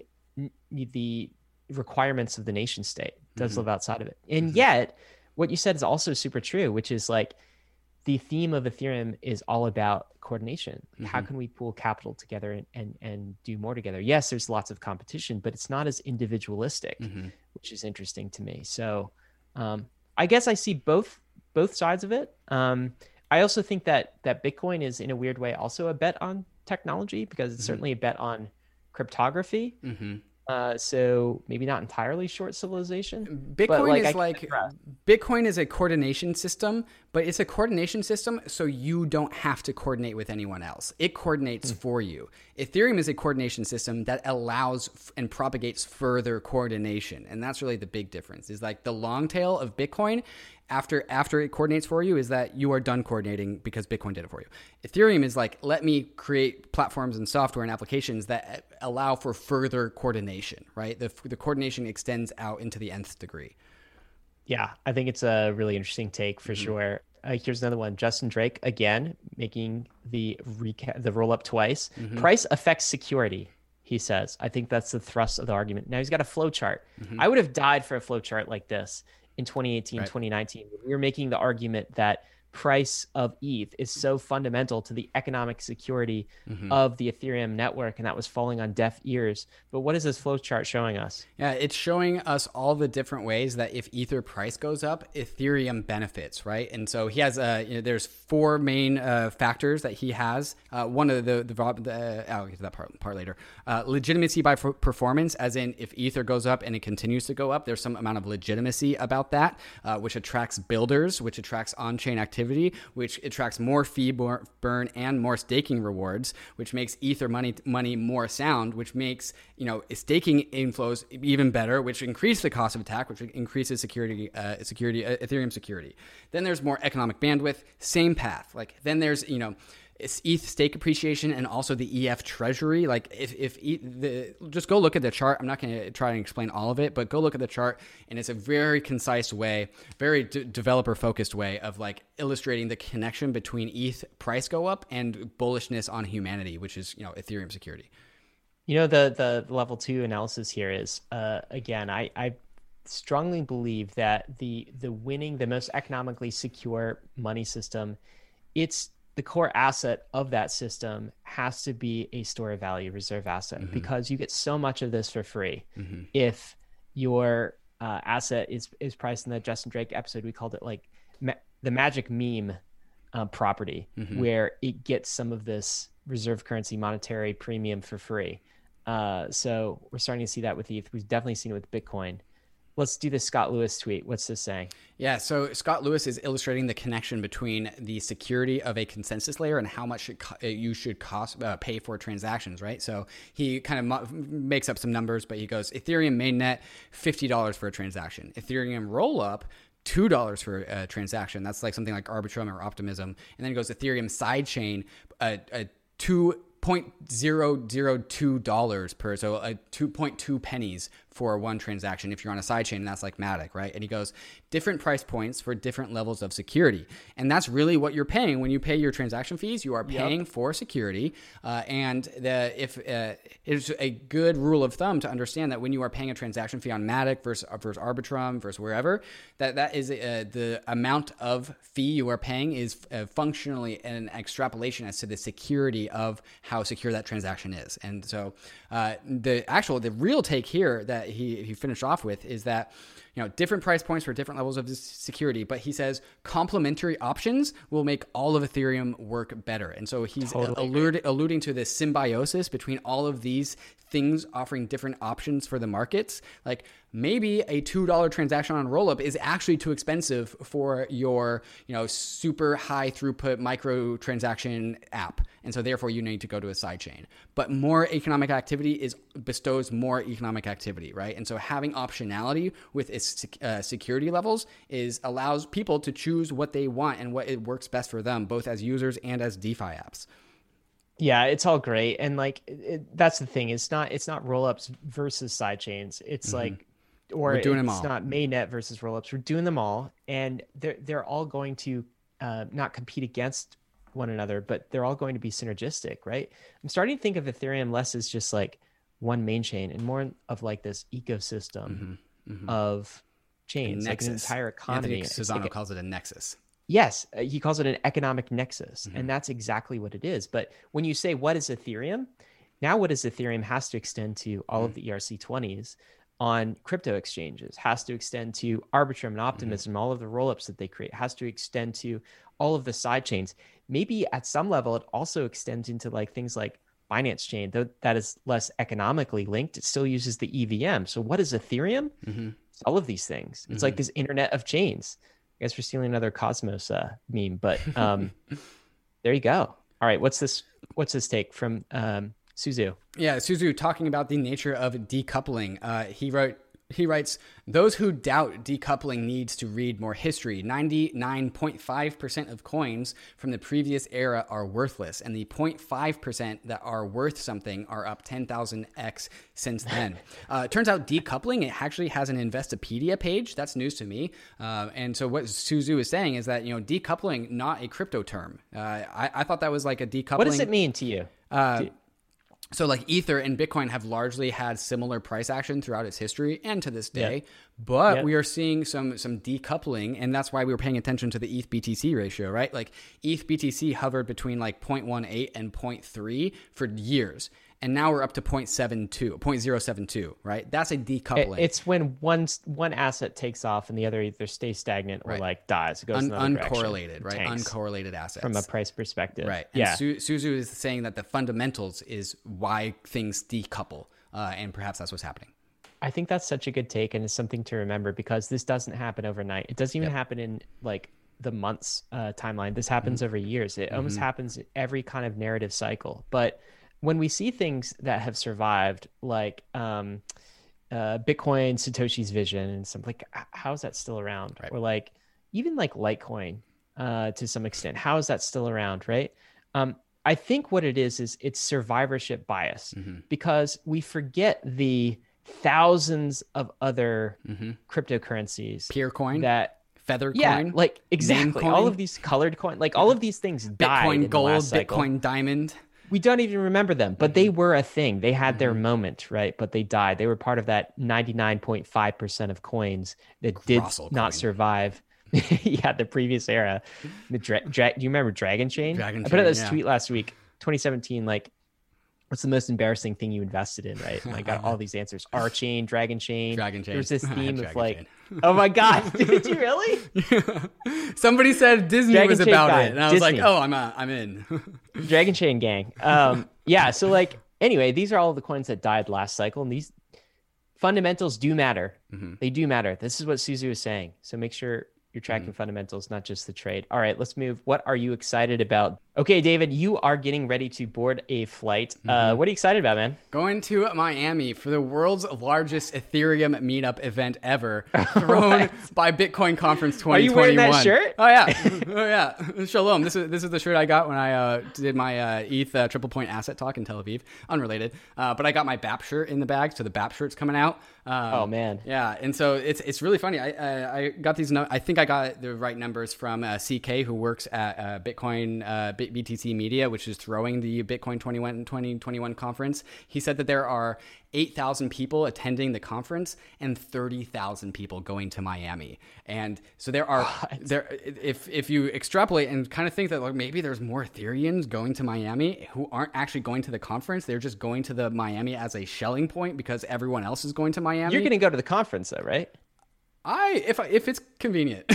the requirements of the nation state. It does mm-hmm. live outside of it. And mm-hmm. yet, what you said is also super true, which is like the theme of Ethereum is all about coordination. Mm-hmm. How can we pool capital together and, and, and do more together? Yes, there's lots of competition, but it's not as individualistic, mm-hmm. which is interesting to me. So um, I guess I see both both sides of it. Um, I also think that that Bitcoin is in a weird way also a bet on technology because it's mm-hmm. certainly a bet on cryptography. Mm-hmm. Uh, so maybe not entirely short civilization. Bitcoin like, is like Bitcoin is a coordination system, but it's a coordination system so you don't have to coordinate with anyone else. It coordinates mm. for you. Ethereum is a coordination system that allows f- and propagates further coordination, and that's really the big difference. Is like the long tail of Bitcoin. After after it coordinates for you is that you are done coordinating because Bitcoin did it for you. Ethereum is like, let me create platforms and software and applications that allow for further coordination, right? The, the coordination extends out into the nth degree. Yeah, I think it's a really interesting take for mm-hmm. sure. Uh, here's another one. Justin Drake, again, making the reca- the roll up twice. Mm-hmm. Price affects security, he says. I think that's the thrust of the argument. Now he's got a flow chart. Mm-hmm. I would have died for a flow chart like this in twenty eighteen, right. twenty nineteen. We were making the argument that price of E T H is so fundamental to the economic security mm-hmm. of the Ethereum network, and that was falling on deaf ears. But what is this flow chart showing us? Yeah, it's showing us all the different ways that if Ether price goes up, Ethereum benefits, right? And so he has, uh, you know, there's four main uh, factors that he has. Uh, one of the, the, the uh, I'll get to that part, part later. Uh, legitimacy by f- performance, as in if Ether goes up and it continues to go up, there's some amount of legitimacy about that, uh, which attracts builders, which attracts on-chain activity, which attracts more fee burn and more staking rewards, which makes Ether money money more sound, which makes, you know, staking inflows even better, which increase the cost of attack, which increases security, uh, security, uh, Ethereum security. Then there's more economic bandwidth, same path. Like then there's, you know, it's E T H stake appreciation and also the E F treasury. Like if, if e, the, just go look at the chart. I'm not going to try and explain all of it, but go look at the chart, and it's a very concise way, very d- developer focused way of like illustrating the connection between E T H price go up and bullishness on humanity, which is, you know, Ethereum security. You know, the, the level two analysis here is, uh, again, I, I strongly believe that the, the winning, the most economically secure money system, it's, the core asset of that system has to be a store of value reserve asset, mm-hmm. because you get so much of this for free. Mm-hmm. If your uh, asset is, is priced in the Justin Drake episode, we called it like ma- the magic meme uh, property, mm-hmm. where it gets some of this reserve currency monetary premium for free. Uh, so we're starting to see that with E T H. We've definitely seen it with Bitcoin. Let's do the Scott Lewis tweet. What's this saying? Yeah, so Scott Lewis is illustrating the connection between the security of a consensus layer and how much it, you should cost uh, pay for transactions, right? So he kind of mo- makes up some numbers, but he goes, Ethereum mainnet, fifty dollars for a transaction. Ethereum rollup, two dollars for a transaction. That's like something like Arbitrum or Optimism. And then he goes Ethereum sidechain, a, a two zero point zero zero two dollars per, so a two point two pennies for one transaction if you're on a sidechain, and that's like Matic, right? And he goes, different price points for different levels of security. And that's really what you're paying when you pay your transaction fees. You are paying yep. for security. Uh, and the, if uh, it's a good rule of thumb to understand that when you are paying a transaction fee on Matic versus, versus Arbitrum versus wherever, that that is uh, the amount of fee you are paying is uh, functionally an extrapolation as to the security of how secure that transaction is. And so uh, the actual, the real take here that he, he finished off with is that, you know, different price points for different levels of security, but he says complementary options will make all of Ethereum work better. And so he's totally alluded, alluding to this symbiosis between all of these things offering different options for the markets. Like maybe a two dollars transaction on Rollup is actually too expensive for your, you know, super high throughput micro transaction app. And so therefore you need to go to a sidechain. But more economic activity is bestows more economic activity, right? And so having optionality with its uh, security levels is allows people to choose what they want and what it works best for them, both as users and as DeFi apps. Yeah, it's all great. And like, it, that's the thing. It's not, it's not rollups versus sidechains. It's mm-hmm. like, or We're doing it's them all. not mainnet versus rollups. We're doing them all. And they're, they're all going to uh, not compete against one another, but they're all going to be synergistic, right? I'm starting to think of Ethereum less as just like one main chain and more of like this ecosystem mm-hmm. Mm-hmm. of chains, like an entire economy. Anthony Susano like calls it a nexus. Yes, uh, he calls it an economic nexus, mm-hmm. and that's exactly what it is. But when you say, what is Ethereum? Now what is Ethereum has to extend to all mm-hmm. of the E R C twenties on crypto exchanges, has to extend to Arbitrum and Optimism, mm-hmm. all of the rollups that they create, has to extend to all of the side chains. Maybe at some level, it also extends into like things like Binance Chain, though that is less economically linked. It still uses the E V M. So what is Ethereum? Mm-hmm. It's all of these things. It's mm-hmm. like this internet of chains. I guess we're stealing another Cosmos uh, meme, but um, there you go. All right, what's this? What's this take from um, Suzu? Yeah, Suzu talking about the nature of decoupling. Uh, he wrote. He writes, those who doubt decoupling needs to read more history. ninety-nine point five percent of coins from the previous era are worthless, and the zero point five percent that are worth something are up ten thousand x since then. uh, it turns out decoupling, it actually has an Investopedia page. That's news to me. Uh, and so what Suzu is saying is that, you know, decoupling, not a crypto term. Uh, I, I thought that was like a decoupling. What does it mean to you? Uh, Do- So like Ether and Bitcoin have largely had similar price action throughout its history and to this day, Yep. but Yep. we are seeing some some decoupling, and that's why we were paying attention to the E T H B T C ratio, right? Like E T H B T C hovered between like zero point one eight and zero point three for years, and now we're up to zero point seven two, zero point zero seven two, right? That's a It- decoupling. it's when one one asset takes off and the other either stays stagnant or Right. like dies. It goes Un- another direction, uncorrelated, right? tanks Uncorrelated assets. from a price perspective. Right. And Yeah. Su- Suzu is saying that the fundamentals is why things decouple, uh, and perhaps that's what's happening. I think that's such a good take, and it's something to remember because this doesn't happen overnight. It doesn't even Yep. happen in like the months uh, timeline. This happens over years. It almost happens every kind of narrative cycle. But when we see things that have survived, like um, uh, Bitcoin, Satoshi's vision, and something like, h- how is that still around? Right. Or like even like Litecoin uh, to some extent, how is that still around? Right. Um, I think what it is is it's survivorship bias because we forget the thousands of other cryptocurrencies Peercoin, that Feather yeah, coin, like exactly Namecoin, all of these colored coins, like all of these things died in Bitcoin the Gold, last cycle. Bitcoin Diamond. We don't even remember them, but they were a thing. They had Mm-hmm. their moment, right? But they died. They were part of that ninety-nine point five percent of coins that did Colossal not coin. survive. Yeah, the previous era. The dra- dra- do you remember Dragon Chain? Dragon I put out Chain, this yeah. tweet last week, twenty seventeen, like, what's the most embarrassing thing you invested in, right? And I got all these answers. R Chain, Dragon Chain. Dragon Chain. There was this I had theme of Dragon like, Chain. oh my God, did you really? Somebody said Disney Dragon was Chain about guy, it, and I was like, Disney. "Oh, I'm uh, I'm in." Dragon Chain gang. Um, yeah. So like, anyway, these are all the coins that died last cycle, and these fundamentals do matter. Mm-hmm. They do matter. This is what Suzu is saying. So make sure you're tracking Mm-hmm. fundamentals, not just the trade. All right, let's move. What are you excited about? Okay, David, you are getting ready to board a flight. Mm-hmm. Uh, what are you excited about, man? Going to Miami for the world's largest Ethereum meetup event ever, thrown by Bitcoin Conference Are twenty twenty-one. you wearing that shirt? Oh yeah, oh yeah. Shalom. This is this is the shirt I got when I uh, did my uh, E T H uh, Triple Point Asset Talk in Tel Aviv. Unrelated, uh, but I got my B A P shirt in the bag, so the B A P shirt's coming out. Um, Oh, man. Yeah, and so it's it's really funny. I I, I got these. No- I think I got the right numbers from uh, C K, who works at uh, Bitcoin uh, B- BTC Media, which is throwing the Bitcoin twenty-one twenty twenty-one conference. He said that there are eight thousand people attending the conference and thirty thousand people going to Miami. And so there are there if if you extrapolate and kind of think that like maybe there's more Ethereans going to Miami who aren't actually going to the conference, they're just going to the Miami as a shelling point because everyone else is going to Miami. You're going to go to the conference, though, right? I if I, if it's convenient.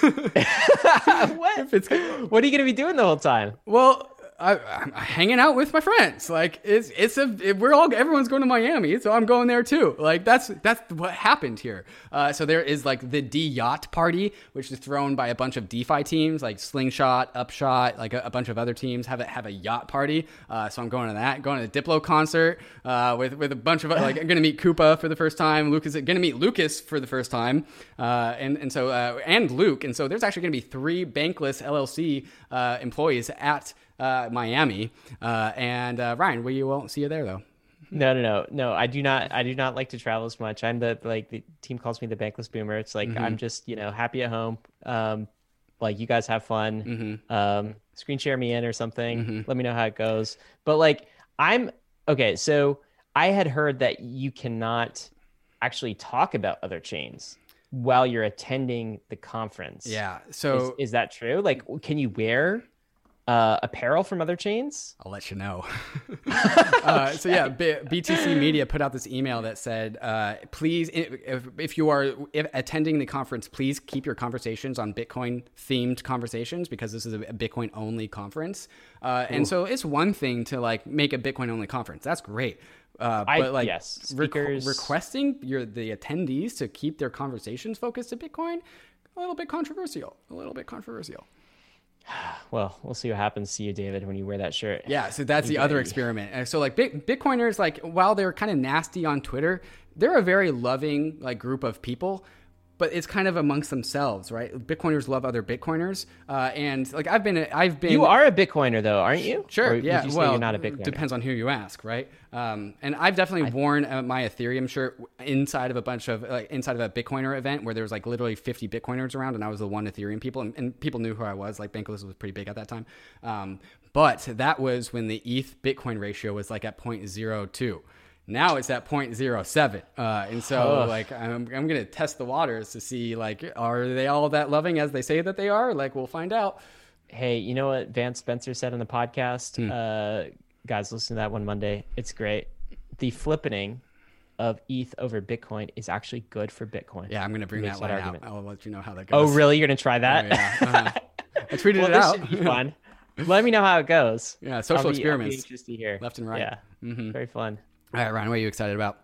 What? If it's What are you going to be doing the whole time? well, I, I'm hanging out with my friends. Like it's it's a it, we're all everyone's going to Miami, so I'm going there too. Like that's that's what happened here. Uh, so there is like the D Yacht Party, which is thrown by a bunch of DeFi teams like Slingshot, Upshot, like a, a bunch of other teams have a, have a yacht party. Uh, so I'm going to that. Going to the Diplo concert uh, with with a bunch of like I'm going to meet Koopa for the first time. Lucas going to meet Lucas for the first time, uh, and and so uh, and Luke. And so there's actually going to be three Bankless L L C uh, employees at uh, Miami. Uh, and uh, Ryan, we won't see you there though. No, no, no, no. I do not. I do not like to travel as much. I'm the like the team calls me the bankless boomer. It's like I'm just you know happy at home. Um, like you guys have fun. Um, screen share me in or something. Let me know how it goes. But like I'm okay. So I had heard that you cannot actually talk about other chains while you're attending the conference. Yeah. Is, So is that true? Like, can you wear uh, apparel from other chains? I'll let you know. uh, so yeah, B- BTC Media put out this email that said, uh, please, if, if you are if attending the conference, please keep your conversations on Bitcoin themed conversations because this is a Bitcoin only conference. Uh, and so it's one thing to like make a Bitcoin only conference. That's great. Uh, I- but like yes, requ- speakers- requesting your the attendees to keep their conversations focused to Bitcoin, a little bit controversial, a little bit controversial. Well, we'll see what happens to you, David, when you wear that shirt. Yeah, so that's the other experiment. And so like Bit- Bitcoiners, like while they're kind of nasty on Twitter, they're a very loving like group of people. but it's kind of amongst themselves, right? Bitcoiners love other Bitcoiners, uh, and like I've been, I've been. You are a Bitcoiner though, aren't you? Sure. Or yeah. Would you say well, you're not a Bitcoiner? Depends on who you ask, right? Um, and I've definitely I, worn uh, my Ethereum shirt inside of a bunch of like inside of a Bitcoiner event where there was like literally fifty Bitcoiners around, and I was the one Ethereum people, and, and people knew who I was. Like Bankless was pretty big at that time, um, but that was when the E T H Bitcoin ratio was like at zero point zero two. Now it's at zero point zero seven. Uh, and so Ugh. like, I'm, I'm going to test the waters to see like, are they all that loving as they say that they are? Like, we'll find out. Hey, you know what Vance Spencer said on the podcast? Hmm. Uh, guys, listen to that one Monday. It's great. The flippening of E T H over Bitcoin is actually good for Bitcoin. Yeah, I'm going to bring that one argument. out. I'll let you know how that goes. Oh, really? You're going to try that? Oh, yeah. uh-huh. I tweeted well, it out. This should be fun. Let me know how it goes. Yeah, social I'll be, experiments. I'll be interested to hear. Left and right. Yeah, mm-hmm. Very fun. All right, Ryan, what are you excited about?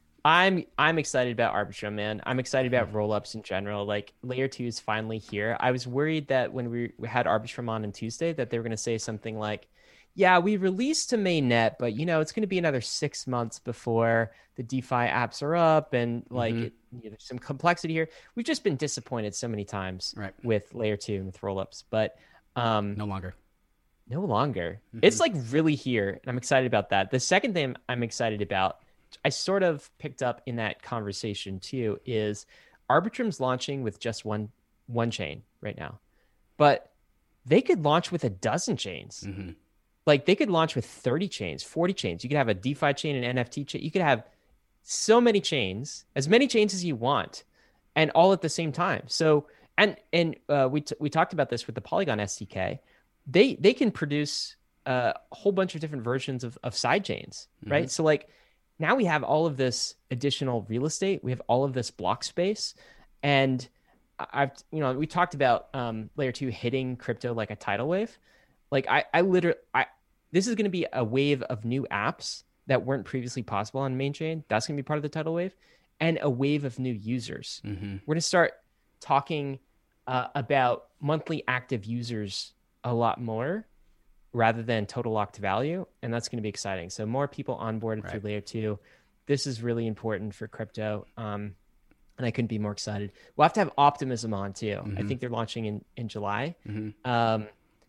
I'm I'm excited about Arbitrum, man. I'm excited about rollups in general. Like layer two is finally here. I was worried that when we, we had Arbitrum on on Tuesday that they were going to say something like, yeah, we released to mainnet, but you know, it's going to be another six months before the DeFi apps are up. And like mm-hmm. it, you know, there's some complexity here. We've just been disappointed so many times right. with layer two and with rollups, but um, no longer. No longer. Mm-hmm. It's like really here. And I'm excited about that. The second thing I'm excited about, I sort of picked up in that conversation too, is Arbitrum's launching with just one one chain right now. But they could launch with a dozen chains. Mm-hmm. Like they could launch with thirty chains, forty chains. You could have a DeFi chain, an N F T chain. You could have so many chains, as many chains as you want, and all at the same time. So, and and uh, we t- we talked about this with the Polygon S D K. They they can produce uh, a whole bunch of different versions of, of side chains, right? Mm-hmm. So like now we have all of this additional real estate. We have all of this block space. And I've, you know, we talked about um, layer two hitting crypto like a tidal wave. Like I, I literally, I, this is going to be a wave of new apps that weren't previously possible on main chain. That's going to be part of the tidal wave, and a wave of new users. Mm-hmm. We're going to start talking uh, about monthly active users a lot more rather than total locked value. And that's going to be exciting. So more people onboarded right. through layer two. This is really important for crypto. Um, and I couldn't be more excited. We'll have to have Optimism on too. Mm-hmm. I think they're launching in, in July. Mm-hmm. Um,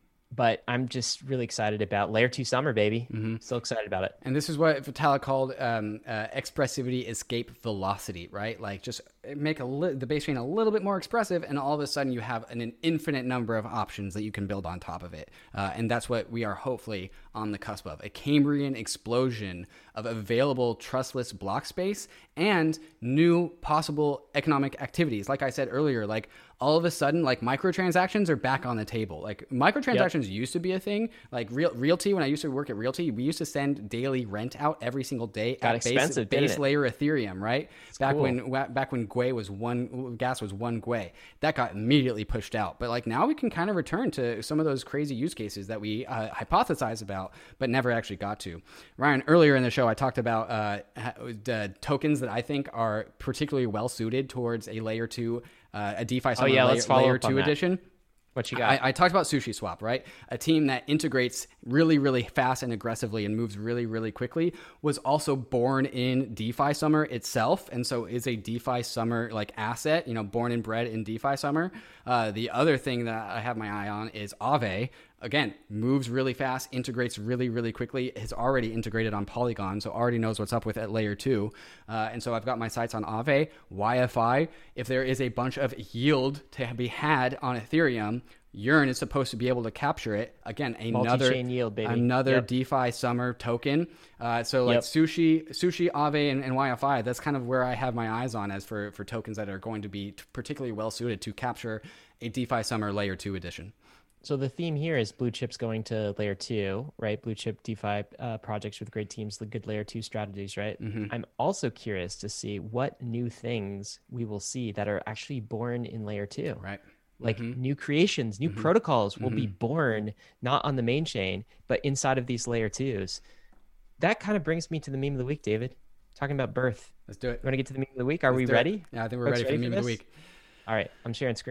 but I'm just really excited about layer two summer, baby. Mm-hmm. Still excited about it. And this is what Vitalik called um, uh, expressivity escape velocity, right? Like just make a li- the base chain a little bit more expressive, and all of a sudden you have an, an infinite number of options that you can build on top of it. Uh, and that's what we are hopefully on the cusp of, a Cambrian explosion of available trustless block space and new possible economic activities. Like I said earlier, like all of a sudden, like microtransactions are back on the table. Like microtransactions yep. used to be a thing. Like Real, Realty, when I used to work at Realty, we used to send daily rent out every single day Got at expensive, base, base it? layer Ethereum, right? It's back cool. when back when Gwei was one, gas was one Gwei. That got immediately pushed out. But like now we can kind of return to some of those crazy use cases that we uh, hypothesized about, but never actually got to. Ryan, earlier in the show, I talked about uh, uh, tokens that I think are particularly well suited towards a layer two, uh, a DeFi summer oh, yeah, layer, let's follow layer up on two that. edition. What you got? I, I talked about Sushi Swap, right? A team that integrates really, really fast and aggressively and moves really, really quickly, was also born in DeFi Summer itself. And so is a DeFi Summer like asset, you know, born and bred in DeFi Summer. Uh, the other thing that I have my eye on is Aave. Again, moves really fast, integrates really, really quickly, has already integrated on Polygon, so already knows what's up with at layer two. Uh, and so I've got my sights on Aave, Y F I. If there is a bunch of yield to be had on Ethereum, Yearn is supposed to be able to capture it. Again, another multi-chain yield, baby. Another yep. DeFi summer token. Uh, so like yep. Sushi, Sushi, Aave, and, and Y F I, that's kind of where I have my eyes on as for, for tokens that are going to be particularly well suited to capture a DeFi summer layer two edition. So the theme here is blue chips going to layer two, right? Blue chip DeFi uh, projects with great teams, the good layer two strategies, right? Mm-hmm. I'm also curious to see what new things we will see that are actually born in layer two. Right. Like mm-hmm. new creations, new mm-hmm. protocols will mm-hmm. be born not on the main chain, but inside of these layer twos. That kind of brings me to the meme of the week, David. Talking about birth. Let's do it. You want to get to the meme of the week? Are Let's we do ready? It. Yeah, I think we're Folks ready for the meme for of the week. All right, I'm sharing screen.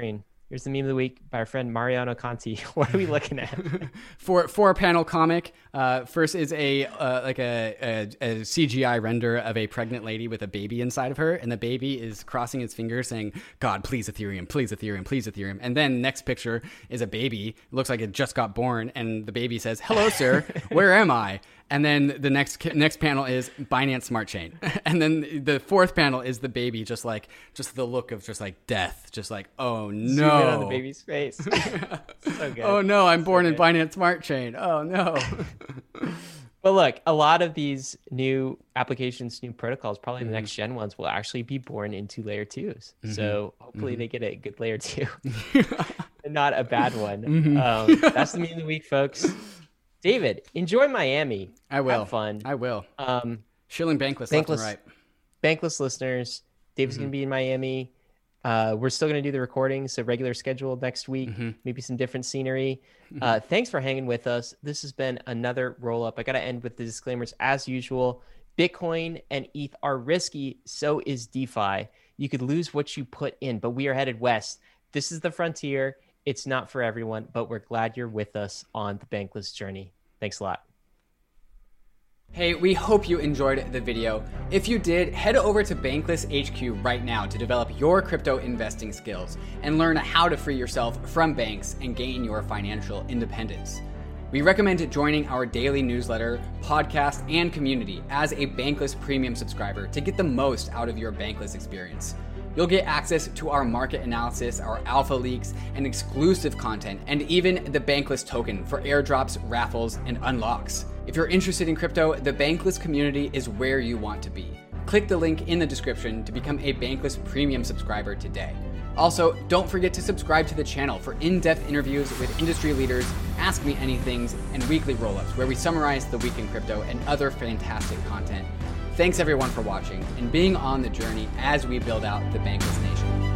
Here's the meme of the week by our friend Mariano Conti. What are we looking at? For four panel comic. Uh, first is a uh, like a, a, a C G I render of a pregnant lady with a baby inside of her, and the baby is crossing its fingers saying, "God, please Ethereum, please Ethereum, please Ethereum." And then next picture is a baby. It looks like it just got born, and the baby says, "Hello, sir. Where am I?" And then the next next panel is Binance Smart Chain. And then the fourth panel is the baby, just like, just the look of just like death, just like, oh no. Zoom in on the baby's face. So good. Oh no, I'm so born good. in Binance Smart Chain. Oh no. But look, a lot of these new applications, new protocols, probably mm-hmm. the next gen ones will actually be born into layer twos. Mm-hmm. So hopefully mm-hmm. they get a good layer two and not a bad one. Mm-hmm. Um, that's the meme of the week, folks. David, enjoy Miami. I will. Have fun. I will. Um, Shilling Bankless, bankless left and right. Bankless listeners, David's mm-hmm. going to be in Miami. Uh, we're still going to do the recording, so regular schedule next week, mm-hmm. maybe some different scenery. Mm-hmm. Uh, thanks for hanging with us. This has been another roll up. I got to end with the disclaimers as usual. Bitcoin and E T H are risky. So is DeFi. You could lose what you put in, but we are headed west. This is the frontier. It's not for everyone, but we're glad you're with us on the Bankless journey. Thanks a lot. Hey, we hope you enjoyed the video. If you did, head over to Bankless H Q right now to develop your crypto investing skills and learn how to free yourself from banks and gain your financial independence. We recommend joining our daily newsletter, podcast, and community as a Bankless Premium subscriber to get the most out of your Bankless experience. You'll get access to our market analysis, our alpha leaks, and exclusive content, and even the Bankless token for airdrops, raffles, and unlocks. If you're interested in crypto, the Bankless community is where you want to be. Click the link in the description to become a Bankless Premium subscriber today. Also, don't forget to subscribe to the channel for in-depth interviews with industry leaders, Ask Me Anythings, and weekly roll-ups where we summarize the week in crypto and other fantastic content. Thanks everyone for watching and being on the journey as we build out the Bankless Nation.